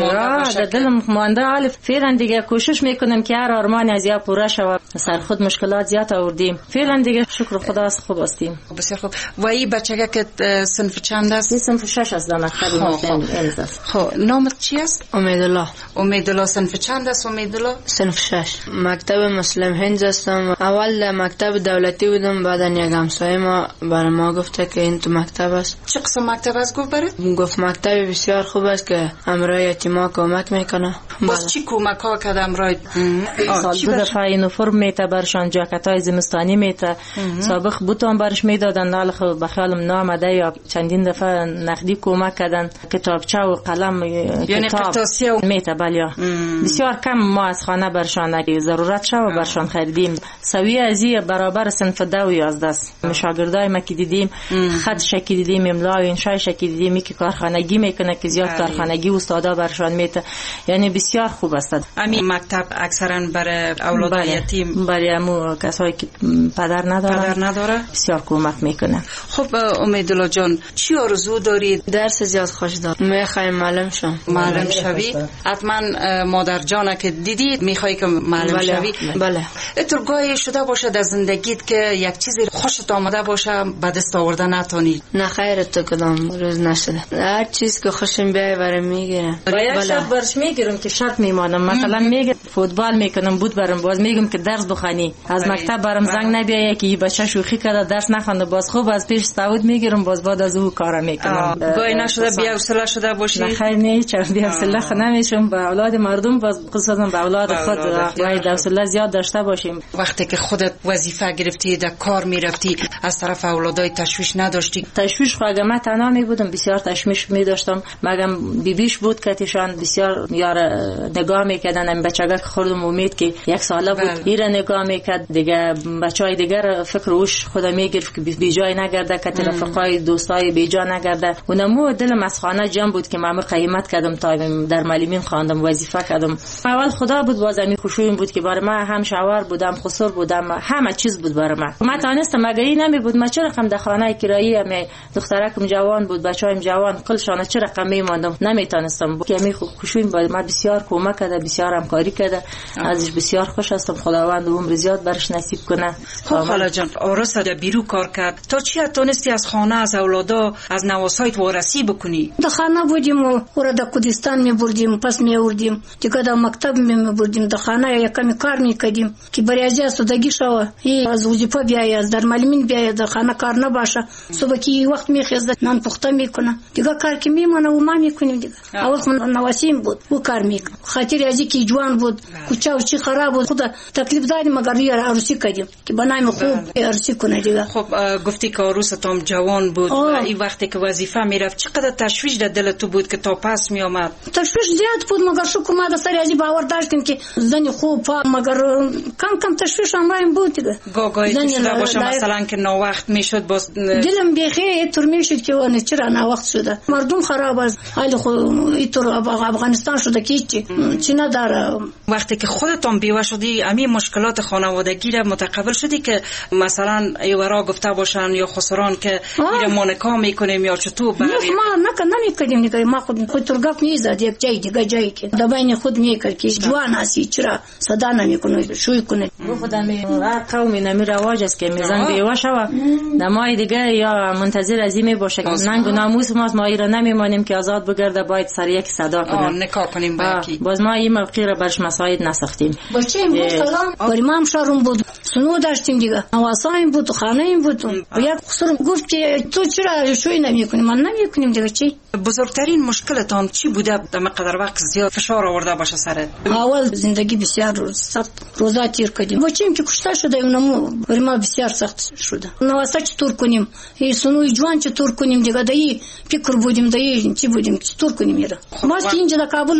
در دلم مانده. حال فعلا دیگه کوشش میکنم که هر آرمان از یا پوره شود. سر خود مشکلات زیاد آوردیم، فعلا دیگه شکر خدا است خوب هستیم. بسیار خوب. و این بچگه که صنف چند است؟ صنف 6 است در مکتب مسلم امز. خب نامت چی است؟ امیدالله. امیدالله صنف چند است امیدالله؟ صنف 6. مکتب مسلم هند هستم. اول در مکتب دولتی بودم، بعد یک همسایه ما برای ما گفته که این تو مکتب است. چه قسم مکتب است گفت برات؟ گفت مکتب بسیار خوب است که امرای یتیما کمک میکنه. باز چی کمک ها کرد امرای؟ سال دو دفعه اینفرم میته برشان، جاکتای زمستانی میته. سابق بوتان برش میدادن، حالا خب بخیالم نامده یا چندین دفعه نقدی کمک کردن، کتابچه و قلم یعنی کتاب میته. بله بسیار کم ما از خانه برشان اگه ضرورت شد برشان خریدیم. سویه ازی برابر صنف 10 و 11 است. شاگردای ما که دیدیم خط شکی دیدیم، املا و انشای شکی دیدیم که کارخانگی میکنه که زیاد کارخانگی استادا برشان میته. یعنی بسیار خوب است. همین مکتب اکثرا برای اولاد یتیم، برای امو کسایی که پدر نداره بسیار کمک میکنه. خب امیدالله جان چی آرزو دارید؟ درس زیاد خوش دارم، میخوایم معلم شم. معلم شوی؟ حتما مادر جان که دیدید میخوای که معلم شوی؟ بله. اترگاهی شده باشه در زندگیت که یک چیزی خوشت آمده باشه به دست آورده نتونی؟ نه خیر، تو کدام روز نشده. هر چیز که خوشم بیای برام میگیرم. باید شب برش میگیرم که شرط میمانم. مثلا میگه فوتبال میکنم بود برام، باز میگم که درس بخونی. از مکتب برام زنگ نبیایه که بچه شوخی کرده درس نخونده، باز خوب از پیش تعهد میگیرم، باز بعد از او کارا میکنم. گاهی نشده بی حوصله شده باشی؟ نه خیر، نه چرا بی حوصله نمیشم. به اولاد مردم باز خصوصا به اولاد خود باید حوصله زیاد داشته باشیم. وقتی که خودت وظیفه گرفتی در کار میرفتی از طرف اولادای تشویش نداشتی؟ تشویش خو اگه من تنها می بودم بسیار تشویش می داشتم. مگم بیبیش بود که تیشان بسیار یار نگاه میکردن. ام بچگاه خوردم امید که 1 ساله بود ایره نگاه میکرد دیگه. بچهای دیگر فکر اوش خدا میگرفت که بی جای نگرده، که رفقای دوستای بی جا نگرده. اونمو دلم از خانه جمع بود که من قیمت کردم تا در معلمین خواندم، وظیفه کردم. اول خدا بود، باز امی خوشویم بود که برای من هم شوهر بودم، خسر بودم، همه چیز بود برای من تانستم. مگه این نمی بود ما چه رقم در خانه کرایی ام دخترکم جوان بود، بچه‌ام جوان، کلشان چه رقم میماندم نمیتونستم. که امی خوشویم بود، ما بسیار کمک کرده، بسیار همکاری کرده. ازش بسیار خوش هستم. خداوند عمر زیاد برش نصیب کنه. خب خاله جان آرس در بیرو کار کرد، تا چی تونستی از خانه، از اولادا، از نواسایت وارسی بکنی؟ در خانه بودیم و ورا در کردستان می بردیم، پس می آوردیم دیگه. در مکتب می بردیم، در خانه یکمی کار میکردیم که برای از سودگی شو. از وظیفه بیای، از در معلمین بیای، در خانه کار نباشه. صبح کی وقت میخیزه نان پخته میکنه دیگه. کار که میمونه و ما میکنیم دیگه. اول خود نواسیم بود و کار میکنه. خاطر ازی که جوان بود، کوچه و چی خراب بود، خود تکلیف دادیم مگر یه عروسی کردیم که بنایم خوب عروسی کنه دیگه. خب گفتی که عروستم جوان بود، این وقتی که وظیفه میرفت چقدر تشویش در دل تو بود که تا پس می آمد؟ تشویش زیاد بود، مگر شکر ما در سر ازی باور داشتیم که زنی خوب، مگر کم تشویش هم بود دیگه. گاگای شده باشه مثلا که ناوقت میشد، باز دلم بیخی اینطور میشد که اون چرا ناوقت شده. مردم خراب است، حال خود اینطور افغانستان شده که چی نداره. وقتی که خودتون بیوه شدی امی مشکلات خانوادگی را متقبل شدی که مثلا ایورا گفته باشن یا خسران که میره ما نکاح میکنیم یا چطور؟ ما نمیکنیم دیگه. ما خود ترگاف میزد یک جای دیگه، جایی که دبین خود میکرد که جوان هستی چرا صدا نمیکنه شوی کنه. خودم قومی نمی رواج است که میزن بیوه شوه نمای دیگه یا منتظر ازی باشه که ننگ و ناموس ما ایرا نمیمانیم که آزاد بگرده، باید سر یک صدا کنیم نکاح کنیم. باز ما این موقعی را برش مساعد نساختیم. بچه این بود کلام باری ما هم شارون بود، سنو داشتیم دیگه، نواسا این بود و خانه این بود. یک خسرم گفت که تو چرا شوی نمیکنیم؟ من نمیکنیم دیگه. چی بزرگترین مشکلتان چی بوده در مقدار وقت زیاد فشار آورده باشه سرت؟ اول زندگی بسیار سخت روزا تیر کردیم. بچه‌ام که کشته شده اونمو برای ما بسیار سخت شده. نواسا چطور کنیم؟ این سنوی جوان چطور کنیم دیگه؟ دایی فکر بودیم، دایی چی بودیم چطور کنیم میره. ما اینجا در کابل آمدیم و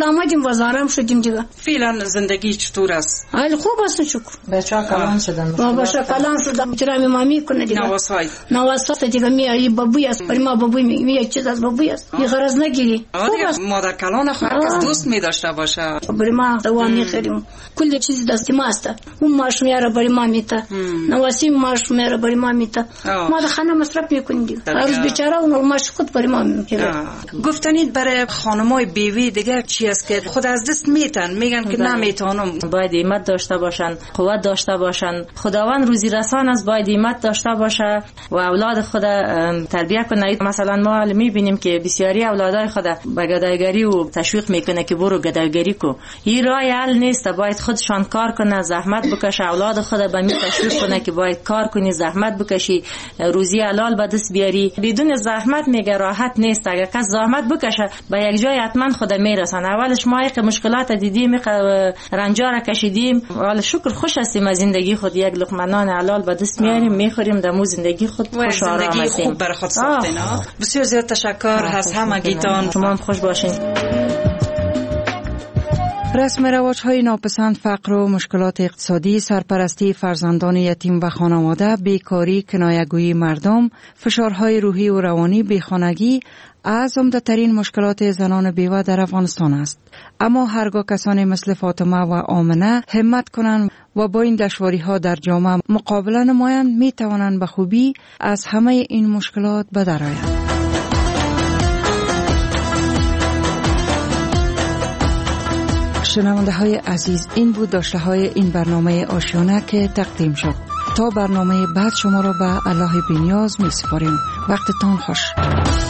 باز آرام شدیم دیگه. فعلا زندگی چطور است؟ حال خوب است شکر. بچه‌ها کلان شدن. بچه‌ها کلان شدن. احترام مامی کنه دیگه. نواسای دیگه میای بابوی است. برای ما بابوی می چیز از بابوی است. یه غرض نگیری. خوب است. مادر کلان خو هر دوست می داشته باشه. برای ما دوا میخریم. کل چیزی دست ما است. اون ماش میاره برای ما میته. نواسی ماش میاره برای ما میته. ما خانه مصرف میکنیم دیگه. هر روز بیچاره اون ماش خود برای ما میگیره. گفتنید برای خانمای بیوی دیگه چی است که خود از دست میتن، میگن که نمیتونم. باید همت داشته باشن، قوت داشته باشن. خداوند روزی رسان است، باید همت داشته باشه و اولاد خود تربیت کنه. مثلا ما میبینیم که بسیاری اولادای خود به گدایگری و تشویق میکنه که برو گدایگری کو. این راه حل نیست، باید خودشان کار کنه، زحمت بکشه، اولاد خود به می تشویق کنه که باید کار کنی، زحمت بکشی، روزی حلال به دست بیاری. بدون زحمت میگه راحت نیست. اگر کس زحمت بکشه به یک جای حتما خود میرسن. اولش ما یک مشکلات دیدیم، رنجا کشیدیم، ولی شکر خوش هستیم از زندگی خود. یک لقمه نان حلال به دست میاریم، میخوریم، دمو زندگی خود خوش آرام هستیم. خوب برای خود ساختین. بسیار زیاد تشکر از همگیتان. شما هم خوش باشین. رسم رواج‌های ناپسند، فقر و مشکلات اقتصادی، سرپرستی فرزندان یتیم و خانواده، بیکاری، کنایه‌گویی مردم، فشارهای روحی و روانی، بیخانگی از عمده‌ترین مشکلات زنان بیوه در افغانستان است. اما هرگاه کسانی مثل فاطمه و آمنه همت کنند و با این دشواری‌ها در جامعه مقابله نمایند، می‌توانند به خوبی از همه این مشکلات به در آیند. شنونده های عزیز، این بود داشته های این برنامه آشیانه که تقدیم شد. تا برنامه بعد شما را به الله بی‌نیاز می سپاریم. وقتتان خوش.